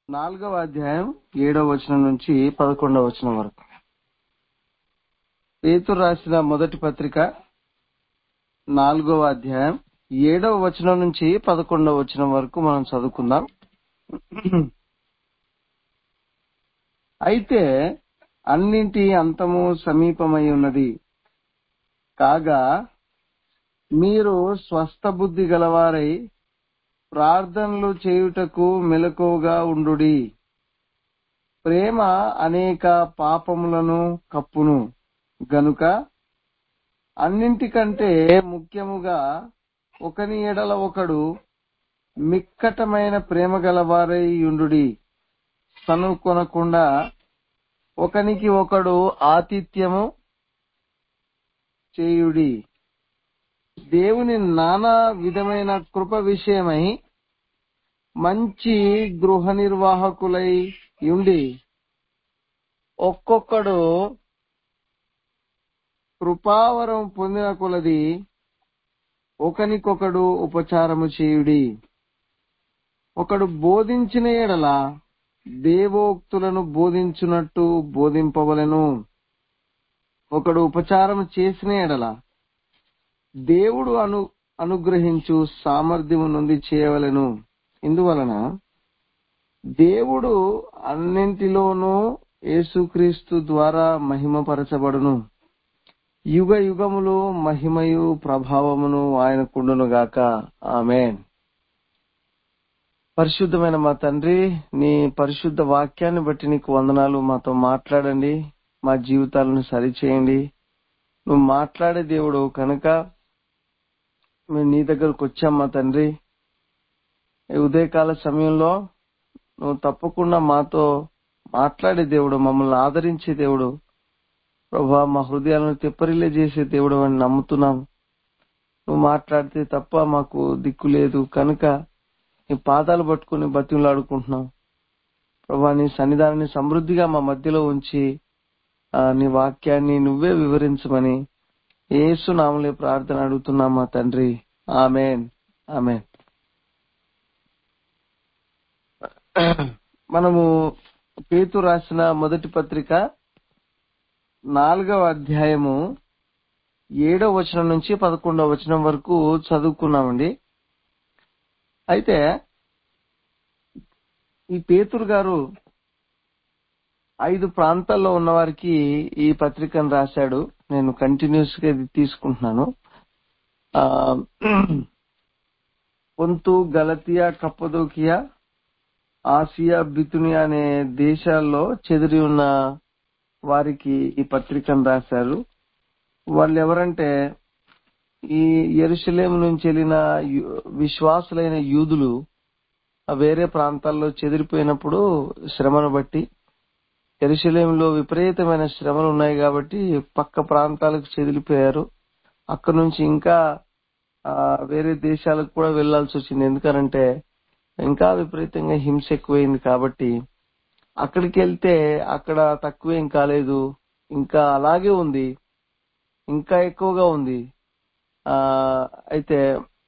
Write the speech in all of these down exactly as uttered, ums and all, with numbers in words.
నాలుగవ అధ్యాయం ఏడవ వచనం నుంచి పదకొండవ వచనం వరకు. పేతురు రాసిన మొదటి పత్రిక నాలుగవ అధ్యాయం ఏడవ వచనం నుంచి పదకొండవ వచనం వరకు మనం చదువుకుందాం. అయితే అన్నింటి అంతము సమీపమై ఉన్నది కాగా మీరు స్వస్థ బుద్ధి గలవారై ప్రార్థనలు చేయుటకు మెలకువగా ఉండుడి. ప్రేమ అనేక పాపములను కప్పును గనుక అన్నింటికంటే ముఖ్యముగా ఒకని ఎడల ఒకడు మిక్కటమైన ప్రేమ గలవారై ఉండుడి. సనుకొనకుండా ఒకనికి ఒకడు ఆతిథ్యము చేయుడి. దేవుని నానా విధమైన కృప విషయమై మంచి గృహ నిర్వాహకులై ఉండి ఒక్కొక్కడు కృపావరం పొందిన కొలది ఒకనికొకడు ఉపచారము చేయుడి. ఒకడు బోధించిన ఎడల దేవోక్తులను బోధించున్నట్టు బోధింపవలెను. ఒకడు ఉపచారం చేసిన ఎడల దేవుడు అను అనుగ్రహించు సామర్థ్యము నుండి చేయవలెను. ఇందువలన దేవుడు అన్నింటిలోనూ యేసుక్రీస్తు ద్వారా మహిమపరచబడును. యుగ యుగములు మహిమయు ప్రభావమును ఆయనకుండును గాక. ఆమేన్. పరిశుద్ధమైన మా తండ్రి, నీ పరిశుద్ధ వాక్యాన్ని బట్టి నీకు వందనాలు. మాతో మాట్లాడండి, మా జీవితాలను సరిచేయండి. నువ్వు మాట్లాడే దేవుడు కనుక మేము నీ దగ్గరకు వచ్చాం మా తండ్రి. ఈ ఉదయకాల సమయంలో నువ్వు తప్పకుండా మాతో మాట్లాడే దేవుడు, మమ్మల్ని ఆదరించే దేవుడు ప్రభువా, మా హృదయాలను తెప్పరిల్లే చేసే దేవుడు అని నమ్ముతున్నాం. నువ్వు మాట్లాడితే తప్ప మాకు దిక్కు లేదు కనుక నీ పాదాలు పట్టుకుని బతిమలాడుకుంటున్నాం ప్రభువా. నీ సన్నిధానాన్ని సమృద్ధిగా మా మధ్యలో ఉంచి నీ వాక్యాన్ని నువ్వే వివరించమని యేసు నామములో ప్రార్థన అడుగుతున్నాం మా తండ్రి. ఆమేన్, ఆమేన్. మనము పేతురు రాసిన మొదటి పత్రిక నాలుగవ అధ్యాయము ఏడవ వచనం నుంచి పదకొండవ వచనం వరకు చదువుకున్నామండి. అయితే ఈ పేతురు గారు ఐదు ప్రాంతాల్లో ఉన్న వారికి ఈ పత్రికను రాశాడు. నేను కంటిన్యూస్ గా ఇది తీసుకుంటున్నాను. ఆ పొంతు, గలతియా, కప్పదోకియా, ఆసియా, బితునియా అనే దేశాల్లో చెదిరి ఉన్న వారికి ఈ పత్రికను రాశారు. వాళ్ళు ఎవరంటే ఈ యెరూషలేము నుంచి వెళ్ళిన విశ్వాసులైన యూదులు వేరే ప్రాంతాల్లో చెదిరిపోయినప్పుడు శ్రమను బట్టి, యెరూషలేములో విపరీతమైన శ్రమలు ఉన్నాయి కాబట్టి పక్క ప్రాంతాలకు చెదిరిపోయారు. అక్కడ నుంచి ఇంకా వేరే దేశాలకు కూడా వెళ్లాల్సి వచ్చింది. ఎందుకనంటే ఇంకా విపరీతంగా హింస ఎక్కువైంది కాబట్టి. అక్కడికి వెళ్తే అక్కడ తక్కువేం కాలేదు, ఇంకా అలాగే ఉంది, ఇంకా ఎక్కువగా ఉంది. ఆ అయితే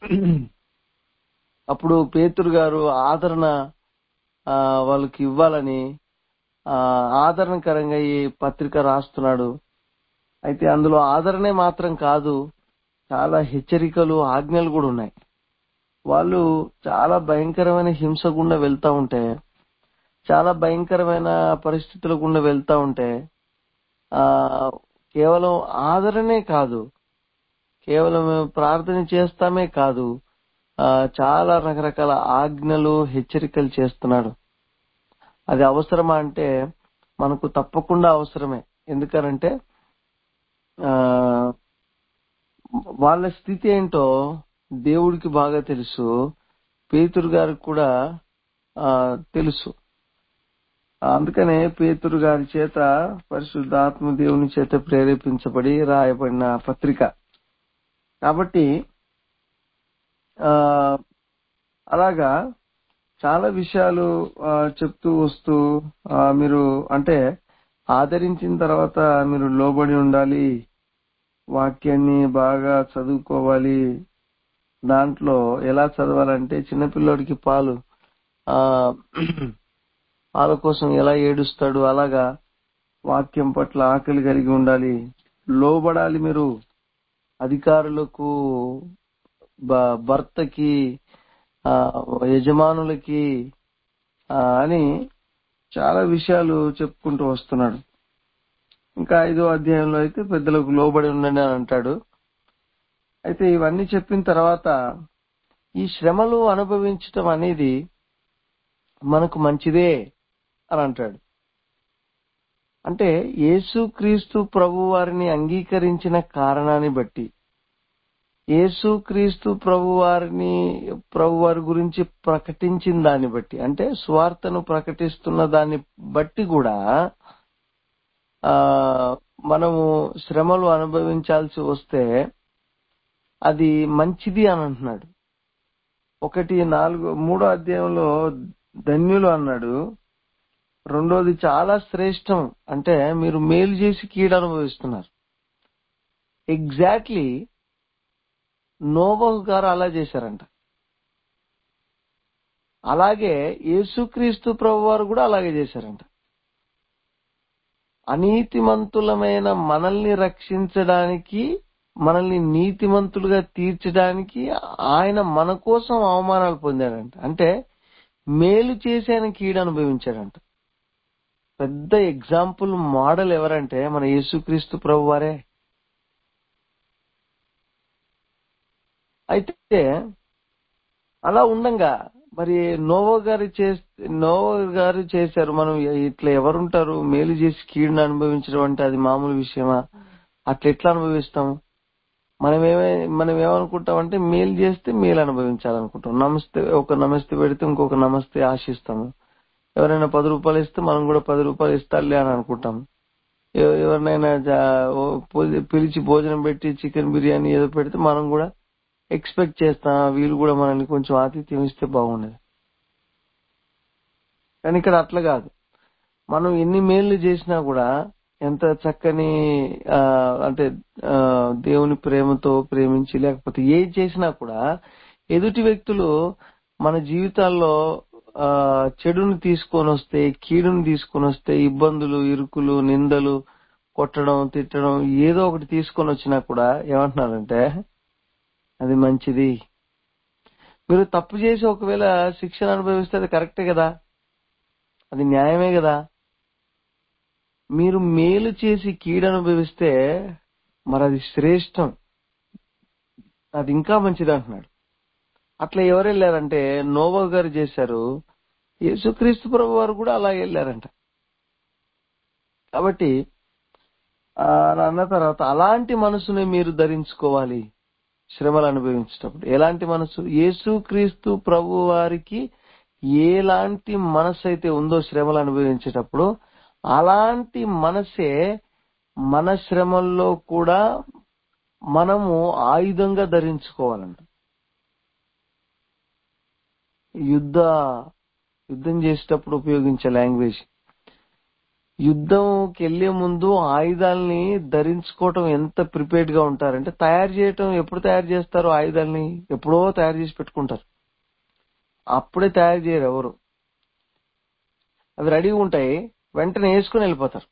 అప్పుడు పేతురు గారు ఆదరణ వాళ్ళకి ఇవ్వాలని ఆ ఆదరణకరంగా ఈ పత్రిక రాస్తున్నాడు. అయితే అందులో ఆదరణే మాత్రం కాదు, చాలా హెచ్చరికలు, ఆజ్ఞలు కూడా ఉన్నాయి. వాళ్ళు చాలా భయంకరమైన హింస గుండా వెళ్తా ఉంటే, చాలా భయంకరమైన పరిస్థితుల గుండా వెళ్తా ఉంటే ఆ కేవలం ఆదరణే కాదు, కేవలం ప్రార్థన చేస్తామే కాదు, ఆ చాలా రకరకాల ఆజ్ఞలు, హెచ్చరికలు చేస్తున్నాడు. అది అవసరమా అంటే మనకు తప్పకుండా అవసరమే. ఎందుకనంటే ఆ వాళ్ళ స్థితి ఏంటో దేవుడికి బాగా తెలుసు, పేతురు గారికి కూడా ఆ తెలుసు. అందుకనే పేతురు గారి చేత పరిశుద్ధాత్మ దేవుని చేత ప్రేరేపించబడి రాయబడిన పత్రిక కాబట్టి ఆ అలాగా చాలా విషయాలు చెప్తూ వస్తూ మీరు అంటే ఆదరించిన తర్వాత మీరు లోబడి ఉండాలి, వాక్యాన్ని బాగా చదువుకోవాలి. దాంట్లో ఎలా చదవాలంటే చిన్నపిల్లోడికి పాలు ఆ వాళ్ళ కోసం ఎలా ఏడుస్తాడు అలాగా వాక్యం పట్ల ఆకలి కలిగి ఉండాలి, లోబడాలి. మీరు అధికారులకు, బ- భర్తకి, ఆ యజమానులకి ఆ, అని చాలా విషయాలు చెప్పుకుంటూ వస్తున్నాడు. ఇంకా ఐదో అధ్యాయంలో అయితే పెద్దలకు లోబడి ఉండండి అని అంటాడు. అయితే ఇవన్నీ చెప్పిన తర్వాత ఈ శ్రమలు అనుభవించటం అనేది మనకు మంచిదే అని అంటాడు. అంటే యేసుక్రీస్తు ప్రభు వారిని అంగీకరించిన కారణాన్ని బట్టి, యేసుక్రీస్తు ప్రభు వారిని ప్రభు వారి గురించి ప్రకటించిన దాన్ని బట్టి, అంటే సువార్తను ప్రకటిస్తున్న దాన్ని బట్టి కూడా ఆ మనము శ్రమలు అనుభవించాల్సి వస్తే అది మంచిది అని అంటున్నాడు. ఒకటి నాలుగు మూడో అధ్యాయంలో ధన్యులు అన్నాడు. రెండోది చాలా శ్రేష్టం, అంటే మీరు మేలు చేసి కీడు అనుభవిస్తున్నారు. ఎగ్జాక్ట్లీ నోవహు గారు అలా చేశారంట. అలాగే యేసుక్రీస్తు ప్రభు వారు కూడా అలాగే చేశారంట. అనీతిమంతులమైన మనల్ని రక్షించడానికి, మనల్ని నీతిమంతులుగా తీర్చడానికి ఆయన మన కోసం అవమానాలు పొందాడంట. అంటే మేలు చేసి ఆయన కీడు అనుభవించాడంట. పెద్ద ఎగ్జాంపుల్ మోడల్ ఎవరంటే మన యేసుక్రీస్తు ప్రభు వారే. అయితే అలా ఉండంగా మరి నోవా గారు చే నోవా గారు చేశారు. మనం ఇట్లా ఎవరుంటారు మేలు చేసి కీడును అనుభవించడం అంటే అది మామూలు విషయమా? అట్లా ఎట్లా అనుభవిస్తాం? మనం ఏమే మనం ఏమనుకుంటాం అంటే మేలు చేస్తే మేలు అనుభవించాలనుకుంటాం. నమస్తే ఒక నమస్తే పెడితే ఇంకొక నమస్తే ఆశిస్తాము. ఎవరైనా పది రూపాయలు ఇస్తే మనం కూడా పది రూపాయలు ఇస్తారులే అని అనుకుంటాం. ఎవ- ఎవరినైనా జా- ఓ పో- పిలిచి భోజనం పెట్టి చికెన్ బిర్యానీ ఏదో పెడితే మనం కూడా ఎక్స్పెక్ట్ చేస్తాం, వీళ్ళు కూడా మనల్ని కొంచెం ఆతిథ్యం ఇస్తే బాగుండేది. కానీ ఇక్కడ అట్లా కాదు. మనం ఎన్ని మేళ్లు చేసినా కూడా, ఎంత చక్కని ఆ అంటే ఆ దేవుని ప్రేమతో ప్రేమించి లేకపోతే ఏది చేసినా కూడా ఎదుటి వ్యక్తులు మన జీవితాల్లో ఆ చెడును తీసుకొని వస్తే, కీడును తీసుకొని వస్తే, ఇబ్బందులు, ఇరుకులు, నిందలు, కొట్టడం, తిట్టడం ఏదో ఒకటి తీసుకొని వచ్చినా కూడా ఏమంటున్నారంటే అది మంచిది. మీరు తప్పు చేసి ఒకవేళ శిక్షణ అనుభవిస్తే అది కరెక్టే కదా, అది న్యాయమే కదా. మీరు మేలు చేసి కీడు అనుభవిస్తే మరి అది శ్రేష్టం, అది ఇంకా మంచిది అంటున్నాడు. అట్లా ఎవరు వెళ్ళారంటే నోవా గారు చేశారు, యేసుక్రీస్తు ప్రభు వారు కూడా అలా వెళ్ళారంట. కాబట్టి ఆ, అలా అన్న తర్వాత అలాంటి మనసుని మీరు ధరించుకోవాలి శ్రమలు అనుభవించేటప్పుడు. ఎలాంటి మనసు? యేసుక్రీస్తు ప్రభు వారికి ఎలాంటి మనసు అయితే ఉందో శ్రమలు అనుభవించేటప్పుడు, అలాంటి మనసే మన శ్రమల్లో కూడా మనము ఆయుధంగా ధరించుకోవాలంట. యుద్ధ యుద్ధం చేసేటప్పుడు ఉపయోగించే లాంగ్వేజ్. యుద్ధంకి వెళ్లే ముందు ఆయుధాలని ధరించుకోవటం ఎంత ప్రిపేర్డ్ గా ఉంటారంటే, తయారు చేయటం ఎప్పుడు తయారు చేస్తారు? ఆయుధాలని ఎప్పుడో తయారు చేసి పెట్టుకుంటారు. అప్పుడే తయారు చేయరు ఎవరు. అవి రెడీగా ఉంటాయి, వెంటనే వేసుకుని వెళ్ళిపోతారు.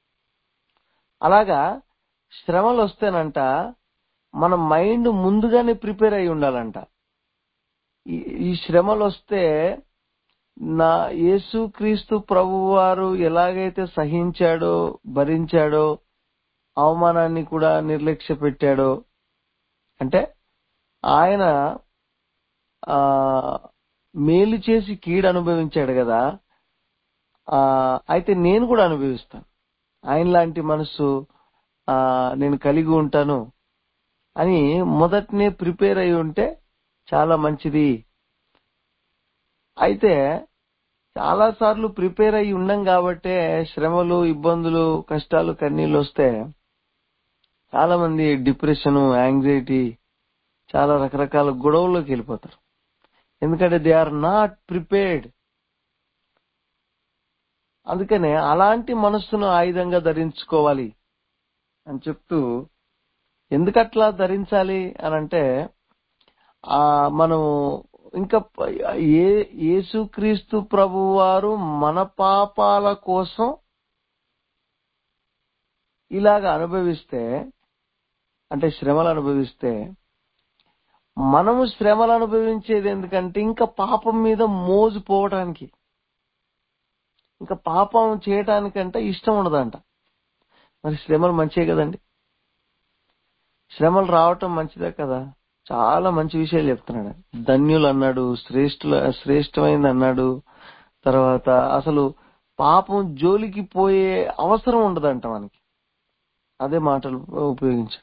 అలాగా శ్రమలు వస్తేనంట మన మైండ్ ముందుగానే ప్రిపేర్ అయి ఉండాలంట. ఈ ఈ శ్రమలు వస్తే నా యేసుక్రీస్తు ప్రభువారు ఎలాగైతే సహించాడో, భరించాడో, అవమానాన్ని కూడా నిర్లక్ష్య పెట్టాడో, అంటే ఆయన ఆ మేలు చేసి కీడు అనుభవించాడు కదా, ఆ అయితే నేను కూడా అనుభవిస్తాను. ఆయన లాంటి మనసు ఆ నేను కలిగి ఉంటాను అని మొదటనే ప్రిపేర్ అయి ఉంటే చాలా మంచిది. అయితే చాలా సార్లు ప్రిపేర్ అయి ఉండం కాబట్టే శ్రమలు, ఇబ్బందులు, కష్టాలు, కన్నీళ్ళు వస్తే చాలా మంది డిప్రెషన్, యాంగ్జైటీ, చాలా రకరకాల గొడవల్లోకి వెళ్ళిపోతారు. ఎందుకంటే దే ఆర్ నాట్ ప్రిపేర్డ్. అందుకనే అలాంటి మనస్సును ఆయుధంగా ధరించుకోవాలి అని చెప్తూ, ఎందుకట్లా ధరించాలి అని అంటే ఆ మనం ఇంకా ప- ఏ యేసుక్రీస్తు ప్రభువారు మన పాపాల కోసం ఇలాగ అనుభవిస్తే, అంటే శ్రమలు అనుభవిస్తే, మనము శ్రమలు అనుభవించేది ఎందుకంటే ఇంకా పాపం మీద మోజు పోవటానికి, ఇంకా పాపం చేయటానికంటే ఇష్టం ఉండదంట. మరి శ్రమలు మంచిదే కదండి, శ్రమలు రావటం మంచిదే కదా. చాలా మంచి విషయాలు చెప్తున్నాడు. ధన్యులు అన్నాడు, శ్రేష్ఠుల శ్రేష్టమైంది అన్నాడు. తర్వాత అసలు పాపం జోలికి పోయే అవసరం ఉండదంట మనకి. అదే మాటలు ఉపయోగించాడు.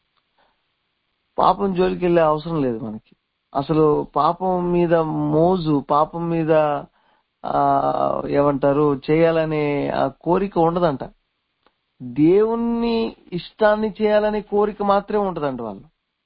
పాపం జోలికి వెళ్ళే అవసరం లేదు మనకి. అసలు పాపం మీద మోజు, పాపం మీద ఆ ఏమంటారు చేయాలనే ఆ కోరిక ఉండదంట. దేవుణ్ణి ఇష్టాన్ని చేయాలనే కోరిక మాత్రమే ఉంటదంట వాళ్ళు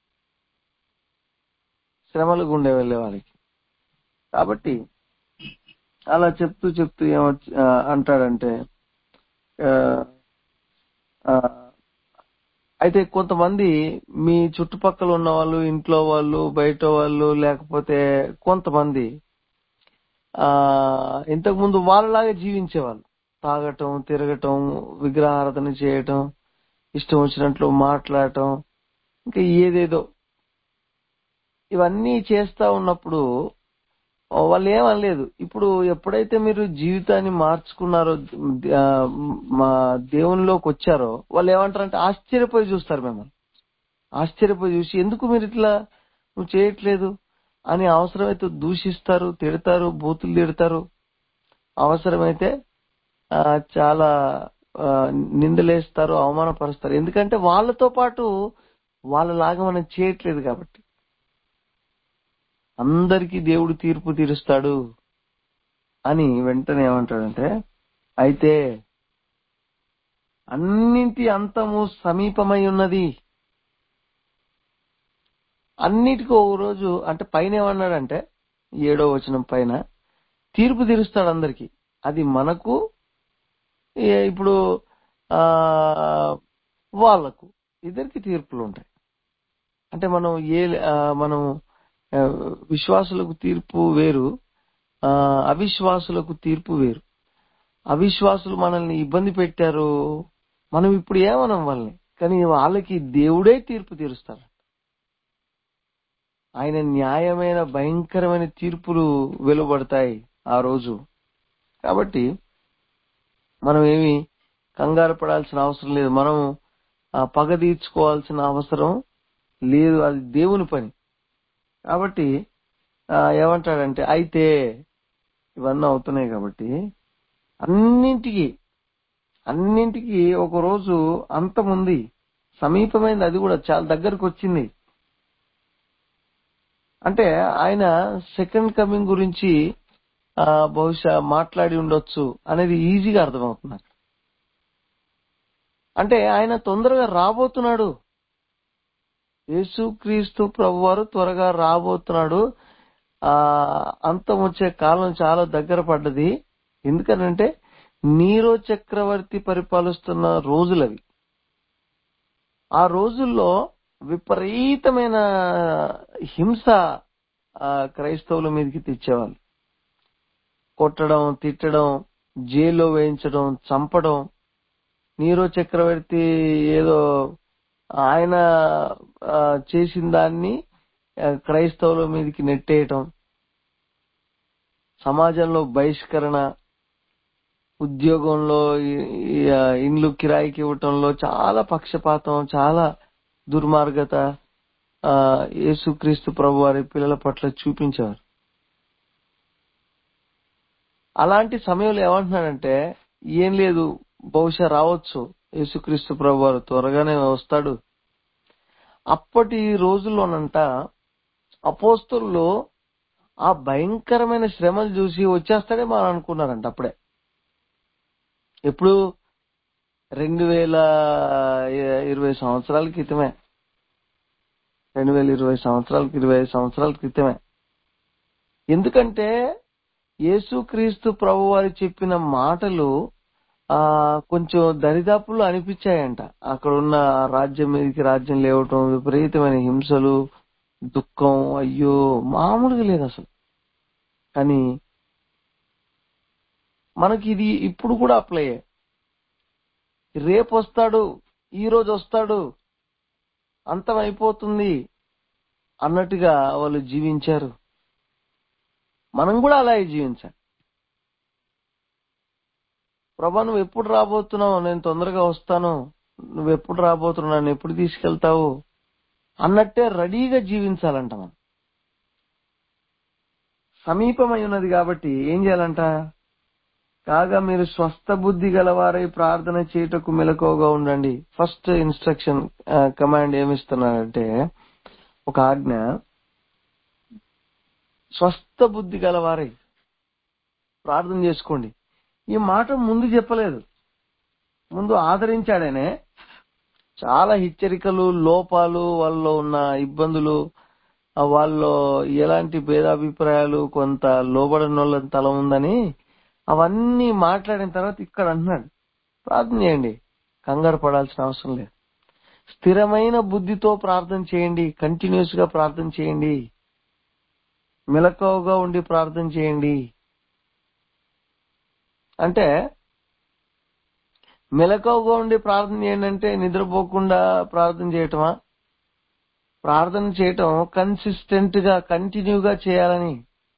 శ్రమలు గుండె వెళ్లే వాళ్ళకి. కాబట్టి అలా చెప్తూ చెప్తూ ఏమ ఆ, అంటాడంటే ఆ, ఆ, అయితే కొంతమంది మీ చుట్టుపక్కల ఉన్న వాళ్ళు, ఇంట్లో వాళ్ళు, బయట వాళ్ళు, లేకపోతే కొంతమంది ఆ ఇంతకు ముందు వాళ్ళలాగా జీవించేవాళ్ళు. తాగటం, తిరగటం, విగ్రహారాధన చేయటం, ఇష్టం వచ్చినట్లు మాట్లాడటం, ఇంకా ఏదేదో ఇవన్నీ చేస్తా ఉన్నప్పుడు వాళ్ళు ఏమనలేదు. ఇప్పుడు ఎప్పుడైతే మీరు జీవితాన్ని మార్చుకున్నారో, ఆ, మా దేవునిలోకి వచ్చారో, వాళ్ళు ఏమంటారంటే ఆశ్చర్యపోయి చూస్తారు మిమ్మల్ని. ఆశ్చర్యపోయి చూసి ఎందుకు మీరు ఇట్లా నువ్వు చేయట్లేదు అని అవసరమైతే దూషిస్తారు, తిడతారు, బూతులు తిడతారు. అవసరమైతే ఆ, చాలా ఆ, నిందలేస్తారు, అవమానపరుస్తారు. ఎందుకంటే వాళ్ళతో పాటు వాళ్ళలాగా మనం చేయట్లేదు కాబట్టి. అందరికీ దేవుడు తీర్పు తీరుస్తాడు అని వెంటనే ఏమంటాడంటే, అయితే అన్నింటి అంతము సమీపమై ఉన్నది. అన్నిటికీ ఒక రోజు, అంటే పైన ఏమన్నాడంటే ఏడో వచనం పైన తీర్పు తీరుస్తాడు అందరికి. అది మనకు ఏ- ఇప్పుడు ఆ వాళ్లకు ఇద్దరికి తీర్పులు ఉంటాయి. అంటే మనం ఏ ఆ, మనం ఆ, విశ్వాసులకు తీర్పు వేరు, ఆ, అవిశ్వాసులకు తీర్పు వేరు. అవిశ్వాసులు మనల్ని ఇబ్బంది పెట్టారు, మనం ఇప్పుడు ఏమనం వాళ్ళని, కానీ వాళ్ళకి దేవుడే తీర్పు తీరుస్తారు. ఆయన న్యాయమైన భయంకరమైన తీర్పులు వెలువడతాయి ఆ రోజు. కాబట్టి మనం ఏమి కంగారు పడాల్సిన అవసరం లేదు. మనం ఆ, పగ తీర్చుకోవాల్సిన అవసరం లేదు, అది దేవుని పని. కాబట్టి ఆ, ఏమంటాడంటే అయితే ఇవన్నీ అవుతున్నాయి కాబట్టి అన్నింటికి అన్నింటికి ఒక రోజు అంతం ఉంది, సమీపమైంది, అది కూడా చాలా దగ్గరకు వచ్చింది. అంటే ఆయన సెకండ్ కమింగ్ గురించి ఆ, బహుశా మాట్లాడి ఉండొచ్చు అనేది ఈజీగా అర్థమవుతున్నారు. అంటే ఆయన తొందరగా రాబోతున్నాడు. యేసుక్రీస్తు ప్రభువారు త్వరగా రాబోతున్నాడు. ఆ అంతం వచ్చే కాలం చాలా దగ్గర పడ్డది. ఎందుకనంటే నీరో చక్రవర్తి పరిపాలిస్తున్న రోజులవి. ఆ రోజుల్లో విపరీతమైన హింస ఆ, క్రైస్తవుల మీదకి తెచ్చేవాళ్ళు. కొట్టడం, తిట్టడం, జైల్లో వేయించడం, చంపడం. నీరో చక్రవర్తి ఏదో ఆయన ఆ, చేసిన దాన్ని ఆ, క్రైస్తవుల మీదకి నెట్టేయటం, సమాజంలో బహిష్కరణ, ఉద్యోగంలో ఈ- ఈ, ఆ, ఇండ్లు కిరాయికి ఇవ్వటంలో చాలా పక్షపాతం, చాలా దుర్మార్గత ఆ, యేసుక్రీస్తు ప్రభు వారి పిల్లల పట్ల చూపించారు. అలాంటి సమయంలో ఏమంటున్నాడంటే ఏం లేదు, బహుశా రావచ్చు, యేసుక్రీస్తు ప్రభు వారు త్వరగానే వస్తాడు. అప్పటి రోజుల్లోనంట అపోస్తలులు ఆ భయంకరమైన శ్రమలు చూసి వచ్చేస్తాడేమో అని అనుకున్నారంట అప్పుడే. ఎప్పుడు రెండు వేల ఇరవై సంవత్సరాల క్రితమే, రెండు వేల ఇరవై సంవత్సరాల ఇరవై ఐదు సంవత్సరాల క్రితమే. ఎందుకంటే యేసుక్రీస్తు ప్రభు వారు చెప్పిన మాటలు ఆ కొంచెం దరిదాపులు అనిపించాయంట. అక్కడ ఉన్న రాజ్యం మీదకి రాజ్యం లేవటం, విపరీతమైన హింసలు, దుఃఖం, అయ్యో మామూలుగా లేదు అసలు. కానీ మనకి ఇది ఇప్పుడు కూడా అప్లై. రేపు వస్తాడు, ఈ రోజు వస్తాడు, అంతం అయిపోతుంది అన్నట్టుగా వాళ్ళు జీవించారు. మనం కూడా అలాగే జీవించాలి. ప్రభా నువ్వు ఎప్పుడు రాబోతున్నావు, నేను తొందరగా వస్తాను, నువ్వు ఎప్పుడు రాబోతున్నావు, నన్ను ఎప్పుడు తీసుకెళ్తావు అన్నట్టే రెడీగా జీవించాలంట. మనం సమీపమై ఉన్నది కాబట్టి ఏం చేయాలంట? కాగా మీరు స్వస్థ బుద్ధి గలవారై ప్రార్థన చేయుటకు మెలకువగా ఉండండి. ఫస్ట్ ఇన్స్ట్రక్షన్ కమాండ్ ఏమిస్తున్నారంటే, ఒక ఆజ్ఞ, స్వస్థ బుద్ధి గలవారై ప్రార్థన చేసుకోండి. ఈ మాట ముందు చెప్పలేదు, ముందు ఆదరించాడనే. చాలా హెచ్చరికలు, లోపాలు, వాళ్ళలో ఉన్న ఇబ్బందులు, వాళ్ళలో ఎలాంటి భేదాభిప్రాయాలు, కొంత లోబడిన వాళ్ళ తల ఉందని అవన్నీ మాట్లాడిన తర్వాత ఇక్కడ అంటున్నాడు, ప్రార్థన చేయండి, కంగారు పడాల్సిన అవసరం లేదు, స్థిరమైన బుద్ధితో ప్రార్థన చేయండి, కంటిన్యూస్ గా ప్రార్థన చేయండి, మెలకువగా ఉండి ప్రార్థన చేయండి. అంటే మెలకువగా ఉండి ప్రార్థన చేయండి అంటే నిద్రపోకుండా ప్రార్థన చేయటమా? ప్రార్థన చేయటం కన్సిస్టెంట్ గా, కంటిన్యూగా చేయాలని.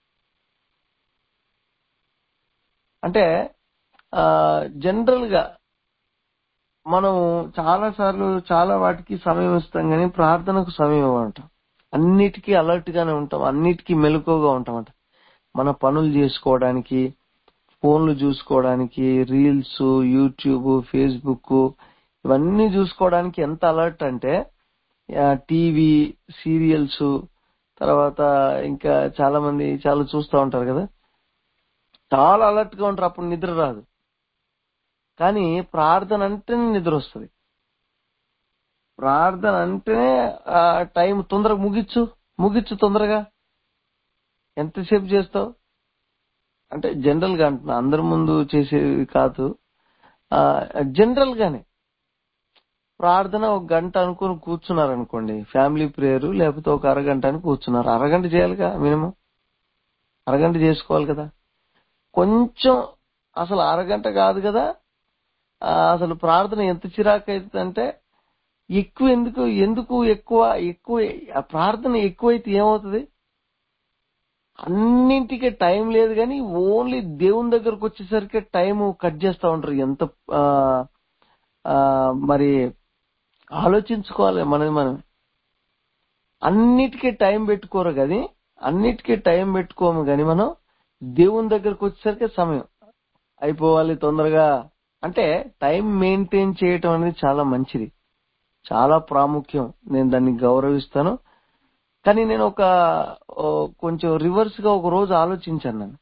అంటే జనరల్ గా మనం చాలా సార్లు చాలా వాటికి సమయం ఇస్తాం, కానీ ప్రార్థనకు సమయం ఇవ్వంటాం. అన్నిటికీ అలర్ట్ గానే ఉంటాం, అన్నిటికీ మెలకువగా ఉంటామంట. మన పనులు చేసుకోవడానికి, ఫోన్లు చూసుకోవడానికి, రీల్స్, యూట్యూబ్, ఫేస్బుక్ ఇవన్నీ చూసుకోవడానికి ఎంత అలర్ట్ అంటే, టీవీ సీరియల్స్, తర్వాత ఇంకా చాలా మంది చాలా చూస్తూ ఉంటారు కదా, చాలా అలర్ట్ గా ఉంటారు. అప్పుడు నిద్ర రాదు. కానీ ప్రార్థన అంటేనే నిద్ర వస్తుంది. ప్రార్థన అంటేనే టైం తొందరగా ముగిచ్చు ముగిచ్చు తొందరగా. ఎంతసేపు చేస్తావు అంటే జనరల్ గా అంటున్నా, అందరి ముందు చేసేది కాదు, జనరల్ గానే ప్రార్థన ఒక గంట అనుకుని కూర్చున్నారు అనుకోండి, ఫ్యామిలీ ప్రేయర్, లేకపోతే ఒక అరగంట అని కూర్చున్నారు. అరగంట చేయాలిగా, మినిమం అరగంట చేసుకోవాలి కదా. కొంచెం అసలు అరగంట కాదు కదా, అసలు ప్రార్థన ఎంత చిరాకు అవుతుందంటే, ఎక్కువ ఎందుకు ఎందుకు ఎక్కువ ఎక్కువ ప్రార్థన ఎక్కువైతే ఏమవుతుంది? అన్నింటికి టైం లేదు, కానీ ఓన్లీ దేవుని దగ్గరకు వచ్చేసరికి టైం కట్ చేస్తూ ఉంటారు. ఎంత మరి ఆలోచించుకోవాలి మనది మనం. అన్నిటికీ టైం పెట్టుకోరు కానీ, అన్నిటికీ టైం పెట్టుకోము కానీ మనం దేవుని దగ్గరకు వచ్చేసరికి సమయం అయిపోవాలి తొందరగా. అంటే టైం మెయింటైన్ చేయటం అనేది చాలా మంచిది, చాలా ప్రాముఖ్యం. నేను దాన్ని గౌరవిస్తాను. కానీ నేను ఒక కొంచెం రివర్స్ గా ఒక రోజు ఆలోచించాను. నేను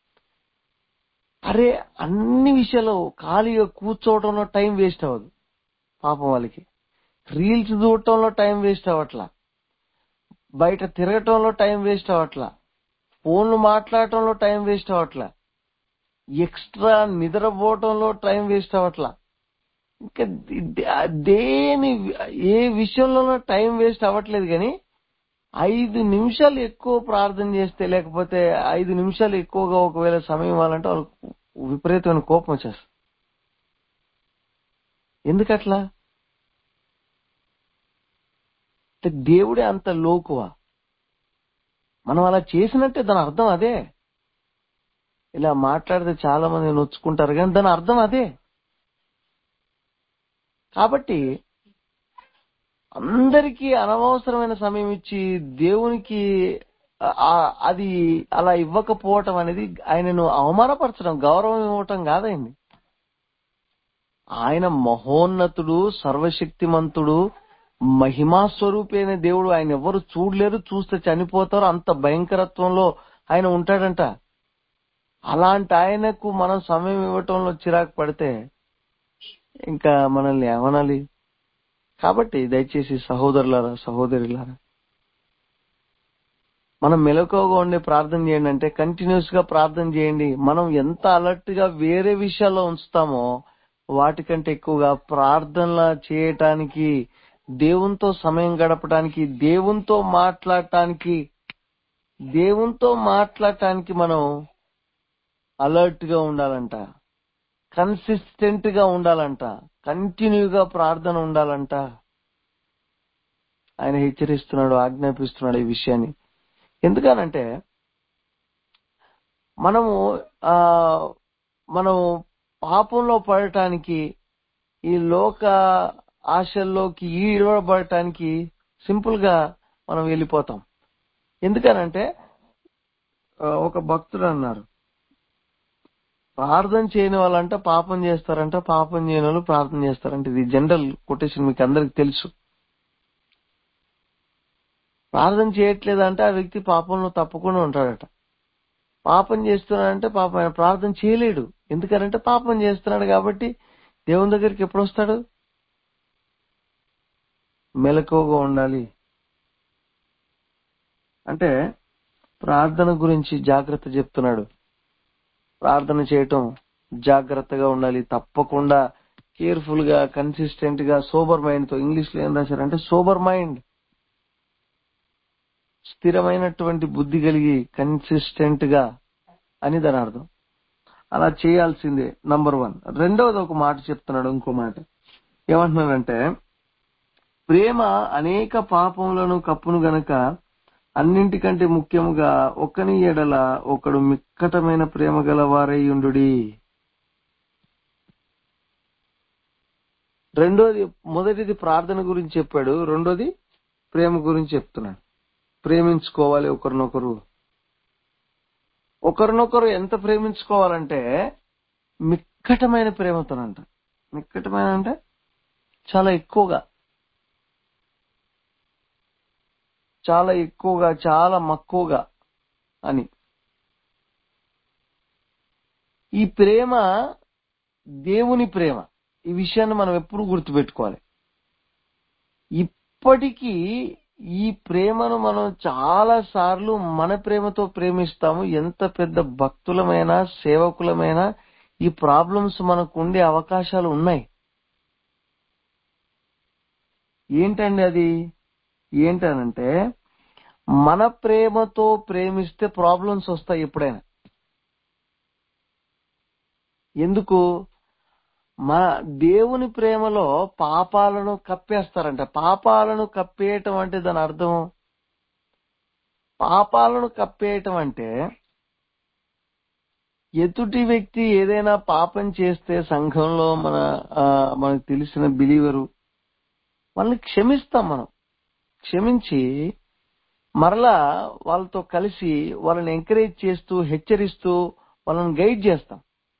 అరే అన్ని విషయాలు ఖాళీగా కూర్చోవడంలో టైం వేస్ట్ అవ్వదు పాపం వాళ్ళకి. రీల్స్ చూడటంలో టైం వేస్ట్ అవ్వట్లా, బయట తిరగటంలో టైం వేస్ట్ అవ్వట్లా, ఫోన్లు మాట్లాడటంలో టైం వేస్ట్ అవ్వట్లా, ఎక్స్ట్రా నిద్రపోవటంలో టైం వేస్ట్ అవ్వట్లా. ఇంకా దేని ఏ విషయంలోనూ టైం వేస్ట్ అవ్వట్లేదు. కానీ ఐదు నిమిషాలు ఎక్కువ ప్రార్థన చేస్తే, లేకపోతే ఐదు నిమిషాలు ఎక్కువగా ఒకవేళ సమయం ఇవ్వాలంటే వాళ్ళకు విపరీతమైన కోపం వచ్చేస్తుంది. ఎందుకట్లా? దేవుడే అంత లోకువా? మనం అలా చేసినట్టే దాని అర్థం అదే. ఇలా మాట్లాడితే చాలా మంది నొచ్చుకుంటారు, కానీ దాని అర్థం అదే. కాబట్టి అందరికీ అనవసరమైన సమయం ఇచ్చి దేవునికి అది అలా ఇవ్వకపోవటం అనేది ఆయనను అవమానపరచడం, గౌరవం ఇవ్వటం కాదండి. ఆయన మహోన్నతుడు, సర్వశక్తిమంతుడు, మహిమా స్వరూపైన దేవుడు. ఆయన ఎవరు చూడలేరు, చూస్తే చనిపోతారు, అంత భయంకరత్వంలో ఆయన ఉంటాడంట. అలాంటి ఆయనకు మనం సమయం ఇవ్వటంలో చిరాకు పడితే ఇంకా మనల్ని ఏమనాలి? కాబట్టి దయచేసి సహోదరులారా, సహోదరులారా, మనం మెలకువగా ఉండి ప్రార్థన చేయండి. అంటే కంటిన్యూస్ గా ప్రార్థన చేయండి. మనం ఎంత అలర్ట్ గా వేరే విషయాల్లో ఉంచుతామో వాటికంటే ఎక్కువగా ప్రార్థనలా చేయటానికి దేవునితో సమయం గడపడానికి, దేవునితో మాట్లాడటానికి దేవునితో మాట్లాడటానికి మనం అలర్ట్ గా ఉండాలంట, కన్సిస్టెంట్ గా ఉండాలంట, కంటిన్యూగా ప్రార్థన ఉండాలంట. ఆయన హెచ్చరిస్తున్నాడు, ఆజ్ఞాపిస్తున్నాడు ఈ విషయాన్ని. ఎందుకనంటే మనము ఆ మనం పాపంలో పడటానికి, ఈ లోక ఆశల్లోకి ఈడబడటానికి సింపుల్ గా మనం వెళ్ళిపోతాం. ఎందుకనంటే ఆ, ఒక భక్తుడు అన్నారు, ప్రార్థన చేయని వాళ్ళంట పాపం చేస్తారంట, పాపం చేయని వాళ్ళు ప్రార్థన చేస్తారంట. ఇది జనరల్ కొటేషన్, మీకు అందరికి తెలుసు. ప్రార్థన చేయట్లేదంటే ఆ వ్యక్తి పాపంలో తప్పకుండా ఉంటాడట. పాపం చేస్తున్నాడంటే పాపం ఆయన ప్రార్థన చేయలేడు. ఎందుకనంటే పాపం చేస్తున్నాడు కాబట్టి దేవుని దగ్గరికి ఎప్పుడు వస్తాడు? మెలకువగా ఉండాలి. అంటే ప్రార్థన గురించి జాగ్రత్త చెప్తున్నాడు. ప్రార్థన చేయటం జాగ్రత్తగా ఉండాలి, తప్పకుండా కేర్ఫుల్ గా, కన్సిస్టెంట్ గా, సోబర్ మైండ్ తో. ఇంగ్లీష్ లో ఏం రాశారంటే సోబర్ మైండ్, స్థిరమైనటువంటి బుద్ధి కలిగి కన్సిస్టెంట్ గా అని దాని అర్థం. అలా చేయాల్సిందే, నంబర్ వన్. రెండవది ఒక మాట చెప్తున్నాడు, ఇంకో మాట ఏమంటున్నాడంటే, ప్రేమ అనేక పాపములను కప్పును గనక అన్నింటికంటే ముఖ్యముగా ఒకని ఎడల ఒకడు మిక్కటమైన ప్రేమ గలవారయ్యుండుడి. రెండోది, మొదటిది ప్రార్థన గురించి చెప్పాడు, రెండోది ప్రేమ గురించి చెప్తున్నాడు. ప్రేమించుకోవాలి ఒకరినొకరు. ఒకరినొకరు ఎంత ప్రేమించుకోవాలంటే మిక్కటమైన ప్రేమతోనంట. మిక్కటమైన అంటే చాలా ఎక్కువగా, చాలా ఎక్కువగా, చాలా మక్కువగా అని. ఈ ప్రేమ దేవుని ప్రేమ. ఈ విషయాన్ని మనం ఎప్పుడు గుర్తుపెట్టుకోవాలి. ఇప్పటికీ ఈ ప్రేమను మనం చాలా సార్లు మన ప్రేమతో ప్రేమిస్తాము. ఎంత పెద్ద భక్తులమైనా, సేవకులమైనా ఈ ప్రాబ్లమ్స్ మనకు ఉండే అవకాశాలు ఉన్నాయి. ఏంటండి అది? ఏంటనంటే మన ప్రేమతో ప్రేమిస్తే ప్రాబ్లమ్స్ వస్తాయి ఎప్పుడైనా. ఎందుకు? మన దేవుని ప్రేమలో పాపాలను కప్పేస్తారంట. పాపాలను కప్పేయటం అంటే దాని అర్థం, పాపాలను కప్పేయటం అంటే ఎదుటి వ్యక్తి ఏదైనా పాపం చేస్తే సంఘంలో మన ఆ, మనకు తెలిసిన బిలీవరు వాళ్ళని క్షమిస్తాం. మనం క్షమించి మరలా వాళ్ళతో కలిసి వాళ్ళని ఎంకరేజ్ చేస్తూ, హెచ్చరిస్తూ, వాళ్ళని గైడ్ చేస్తాం.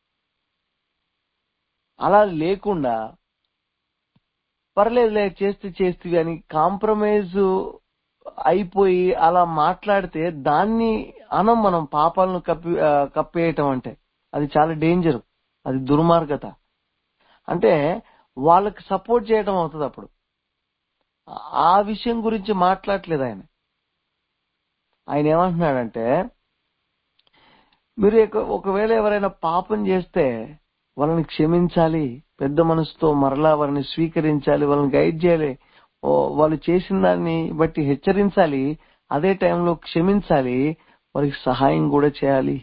అలా లేకుండా పర్లేదులే చేస్తే చేస్తేవి అని కాంప్రమైజ్ అయిపోయి అలా మాట్లాడితే దాన్ని అనం మనం పాపాలను కప్పి ఆ, కప్పేయటం అంటే. అది చాలా డేంజర్, అది దుర్మార్గత. అంటే వాళ్ళకి సపోర్ట్ చేయడం అవుతుంది. అప్పుడు ఆ విషయం గురించి మాట్లాడట్లేదు ఆయన. ఆయన ఏమంటున్నాడంటే, మీరు ఎక- ఒకవేళ ఎవరైనా పాపం చేస్తే వాళ్ళని క్షమించాలి, పెద్ద మనసుతో మరలా వారిని స్వీకరించాలి, వాళ్ళని గైడ్ చేయాలి, ఓ, వాళ్ళు చేసిన దాన్ని బట్టి హెచ్చరించాలి, అదే టైంలో క్షమించాలి, వారికి సహాయం కూడా చేయాలి.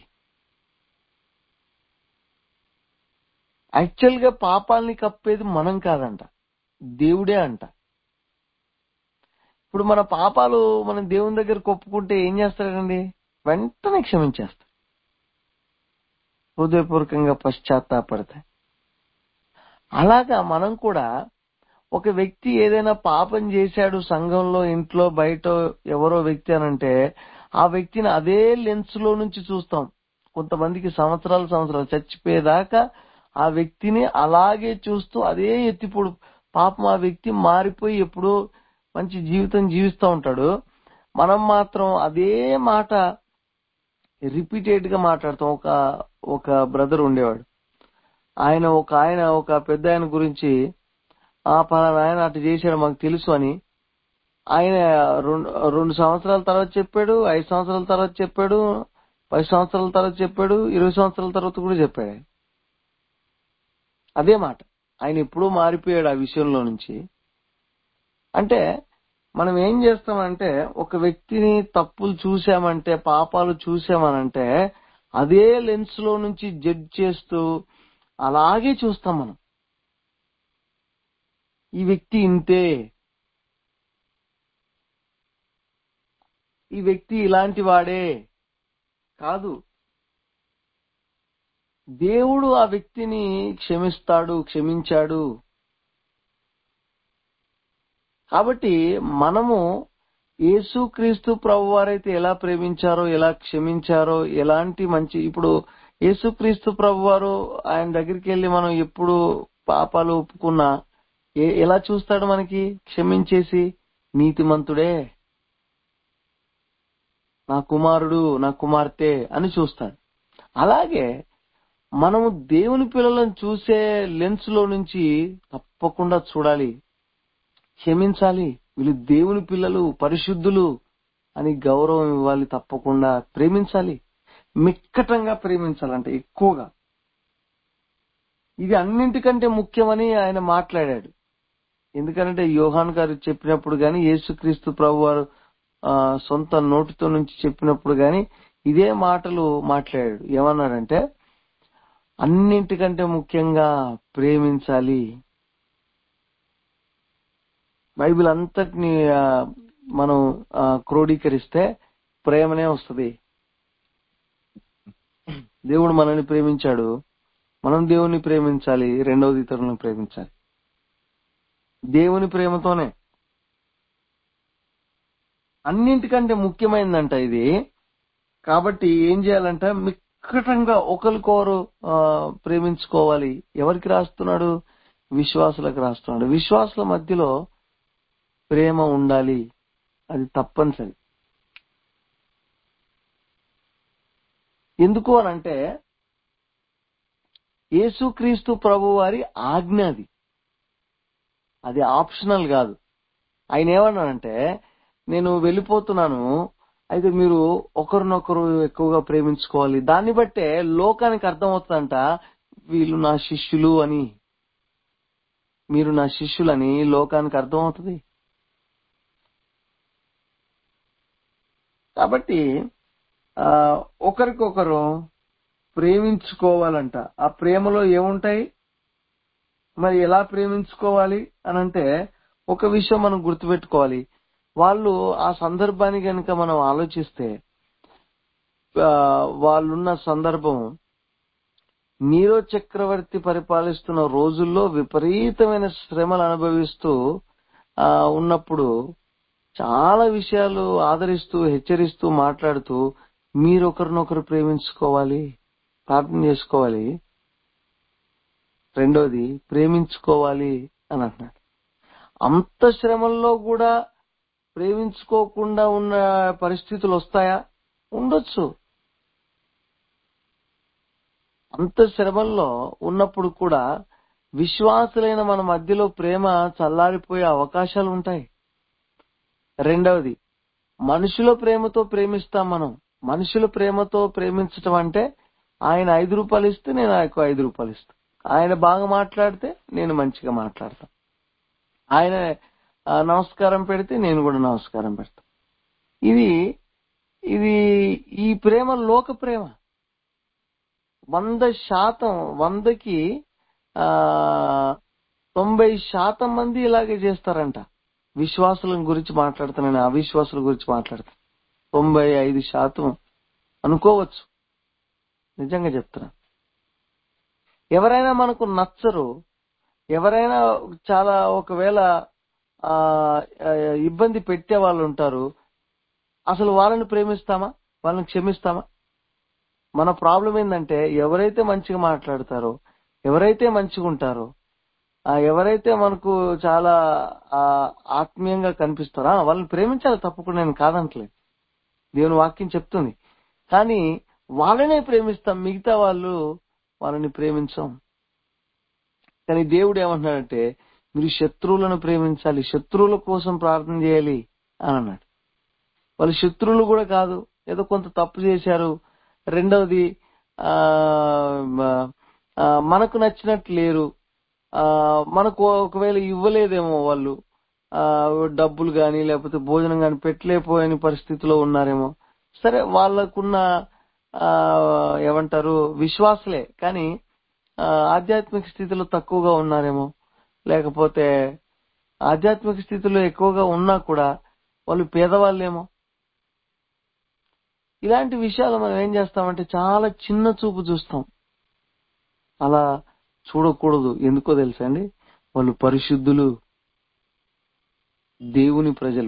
యాక్చువల్ గా పాపాలని కప్పేది మనం కాదంట, దేవుడే అంట. ఇప్పుడు మన పాపాలు మనం దేవుని దగ్గర ఒప్పుకుంటే ఏం చేస్తాడండి? వెంటనే క్షమించేస్తాడు, హృదయపూర్వకంగా పశ్చాత్తాపడతాయి. అలాగా మనం కూడా ఒక వ్యక్తి ఏదైనా పాపం చేశాడు సంఘంలో, ఇంట్లో, బయట ఎవరో వ్యక్తి అనంటే ఆ వ్యక్తిని అదే లెన్స్ లో నుంచి చూస్తాం. కొంతమందికి సంవత్సరాలు సంవత్సరాలు చచ్చిపోయేదాకా ఆ వ్యక్తిని అలాగే చూస్తూ అదే ఎత్తిపోడు. పాపం ఆ వ్యక్తి మారిపోయి ఎప్పుడో మంచి జీవితం జీవిస్తూ ఉంటాడు. మనం మాత్రం అదే మాట రిపీటెడ్ గా మాట్లాడతాం. ఒక ఒక బ్రదర్ ఉండేవాడు. ఆయన ఒక ఆయన ఒక పెద్ద ఆయన గురించి, ఆ పలానా ఆయన అటు చేశాడు మాకు తెలుసు అని ఆయన రెండు రెండు సంవత్సరాల తర్వాత చెప్పాడు, ఐదు సంవత్సరాల తర్వాత చెప్పాడు, పది సంవత్సరాల తర్వాత చెప్పాడు, ఇరవై సంవత్సరాల తర్వాత కూడా చెప్పాడు. ఆయన అదే మాట. ఆయన ఎప్పుడూ మారిపోయాడు ఆ విషయంలో నుంచి. అంటే మనం ఏం చేస్తామంటే ఒక వ్యక్తిని తప్పులు చూసామంటే, పాపాలు చూసామనంటే అదే లెన్స్ లో నుంచి జడ్జ్ చేస్తూ అలాగే చూస్తాం మనం. ఈ వ్యక్తి ఇంతే, ఈ వ్యక్తి ఇలాంటి వాడే కాదు. దేవుడు ఆ వ్యక్తిని క్షమిస్తాడు, క్షమించాడు. కాబట్టి మనము యేసుక్రీస్తు ప్రభువారైతే ఎలా ప్రేమించారో, ఎలా క్షమించారో, ఎలాంటి మంచి ఇప్పుడు యేసుక్రీస్తు ప్రభువారు ఆయన దగ్గరికి వెళ్ళి మనం ఎప్పుడు పాపాలు ఒప్పుకున్నా ఏ- ఎలా చూస్తాడు మనకి? క్షమించేసి నీతిమంతుడే, నా కుమారుడు, నా కుమార్తె అని చూస్తాడు. అలాగే మనము దేవుని పిల్లలను చూసే లెన్స్ లో నుంచి తప్పకుండా చూడాలి, క్షమించాలి, వీళ్ళు దేవుని పిల్లలు, పరిశుద్ధులు అని గౌరవం ఇవ్వాలి, తప్పకుండా ప్రేమించాలి, మిక్కటంగా ప్రేమించాలంటే ఎక్కువగా. ఇది అన్నింటికంటే ముఖ్యమని ఆయన మాట్లాడాడు. ఎందుకంటే యోహాన్ గారు చెప్పినప్పుడు గాని, యేసుక్రీస్తు ప్రభు వారు ఆ, సొంత నోటితో నుంచి చెప్పినప్పుడు గాని ఇదే మాటలు మాట్లాడాడు. ఏమన్నాడంటే అన్నింటికంటే ముఖ్యంగా ప్రేమించాలి. బైబిల్ అంతటిని ఆ, మనం ఆ, క్రోడీకరిస్తే ప్రేమనే వస్తుంది. దేవుడు మనల్ని ప్రేమించాడు, మనం దేవుని ప్రేమించాలి, రెండవది ఇతరులను ప్రేమించాలి. దేవుని ప్రేమతోనే అన్నింటికంటే ముఖ్యమైనదంట ఇది. కాబట్టి ఏం చేయాలంటే మిక్కటంగా ఒకరికొకరు ఆ, ప్రేమించుకోవాలి. ఎవరికి రాస్తున్నాడు? విశ్వాసులకు రాస్తున్నాడు. విశ్వాసుల మధ్యలో ప్రేమ ఉండాలి, అది తప్పనిసరి. ఎందుకు అనంటే యేసుక్రీస్తు ప్రభు వారి ఆజ్ఞ అది, అది ఆప్షనల్ కాదు. ఆయన ఏమన్నాడంటే నేను వెళ్ళిపోతున్నాను, అయితే మీరు ఒకరినొకరు ఎక్కువగా ప్రేమించుకోవాలి. దాన్ని బట్టే లోకానికి అర్థమవుతుందంట వీళ్ళు నా శిష్యులు అని, మీరు నా శిష్యులని లోకానికి అర్థమవుతుంది. కాబట్టి ఆ ఒకరికొకరు ప్రేమించుకోవాలంట. ఆ ప్రేమలో ఏముంటాయి? మరి ఎలా ప్రేమించుకోవాలి అనంటే ఒక విషయం మనం గుర్తుపెట్టుకోవాలి. వాళ్ళు ఆ సందర్భాన్ని కనుక మనం ఆలోచిస్తే ఆ, వాళ్ళున్న సందర్భం నీరో చక్రవర్తి పరిపాలిస్తున్న రోజుల్లో విపరీతమైన శ్రమలు అనుభవిస్తూ ఆ ఉన్నప్పుడు చాలా విషయాలు ఆదరిస్తూ, హెచ్చరిస్తూ, మాట్లాడుతూ మీరు ఒకరినొకరు ప్రేమించుకోవాలి, ప్రార్థన చేసుకోవాలి, రెండోది ప్రేమించుకోవాలి అని అంటున్నాడు. అంత శ్రమల్లో కూడా ప్రేమించుకోకుండా ఉన్న పరిస్థితులు వస్తాయా? ఉండొచ్చు. అంత శ్రమల్లో ఉన్నప్పుడు కూడా విశ్వాసులైన మన మధ్యలో ప్రేమ చల్లారిపోయే అవకాశాలు ఉంటాయి. రెండవది మనుషుల ప్రేమతో ప్రేమిస్తాం మనం. మనుషుల ప్రేమతో ప్రేమించటం అంటే ఆయన ఐదు రూపాయలు ఇస్తే నేను ఆయనకు ఐదు రూపాయలు ఇస్తాను, ఆయన బాగా మాట్లాడితే నేను మంచిగా మాట్లాడతాను, ఆయన ఆ, నమస్కారం పెడితే నేను కూడా నమస్కారం పెడతాను. ఇది ఇది ఈ ప్రేమ లోక ప్రేమ. వంద శాతం వందకి ఆ తొంభై శాతం మంది ఇలాగే చేస్తారంట. విశ్వాసుల గురించి మాట్లాడుతున్నాను, అవిశ్వాసుల గురించి మాట్లాడుతాను. తొంభై ఐదు శాతం అనుకోవచ్చు, నిజంగా చెప్తున్నా. ఎవరైనా మనకు నచ్చరు, ఎవరైనా చాలా ఒకవేళ ఆ ఆ, ఇబ్బంది పెట్టే వాళ్ళు ఉంటారు, అసలు వాళ్ళని ప్రేమిస్తామా? వాళ్ళని క్షమిస్తామా? మన ప్రాబ్లం ఏంటంటే ఎవరైతే మంచిగా మాట్లాడతారో, ఎవరైతే మంచిగా ఉంటారో, ఆ ఎవరైతే మనకు చాలా ఆ ఆత్మీయంగా కనిపిస్తారో ఆ, వాళ్ళని ప్రేమించాలి తప్పకుండా, నేను కాదంటలేదు, దేవుని వాక్యం చెప్తుంది. కానీ వాళ్ళనే ప్రేమిస్తాం, మిగతా వాళ్ళు వాళ్ళని ప్రేమించాం. కానీ దేవుడు ఏమంటున్నాడంటే మీరు శత్రువులను ప్రేమించాలి, శత్రువుల కోసం ప్రార్థన చేయాలి అని అన్నాడు. వాళ్ళు శత్రువులు కూడా కాదు, ఏదో కొంత తప్పు చేశారు. రెండవది ఆ ఆ, మనకు నచ్చినట్టు లేరు, ఆ మనకు ఒకవేళ ఇవ్వలేదేమో వాళ్ళు, ఆ డబ్బులు గాని లేకపోతే భోజనం గాని పెట్టలేకపోయని పరిస్థితిలో ఉన్నారేమో. సరే, వాళ్ళకున్న ఆ ఏమంటారు విశ్వాసులే, కానీ ఆ ఆధ్యాత్మిక స్థితిలో తక్కువగా ఉన్నారేమో, లేకపోతే ఆధ్యాత్మిక స్థితిలో ఎక్కువగా ఉన్నా కూడా వాళ్ళు పేదవాళ్ళేమో. ఇలాంటి విషయాలు మనం ఏం చేస్తామంటే చాలా చిన్న చూపు చూస్తాం. అలా చూడకూడదు. ఎందుకో తెలుసా అండి? వాళ్ళు పరిశుద్ధులు, దేవుని ప్రజలు.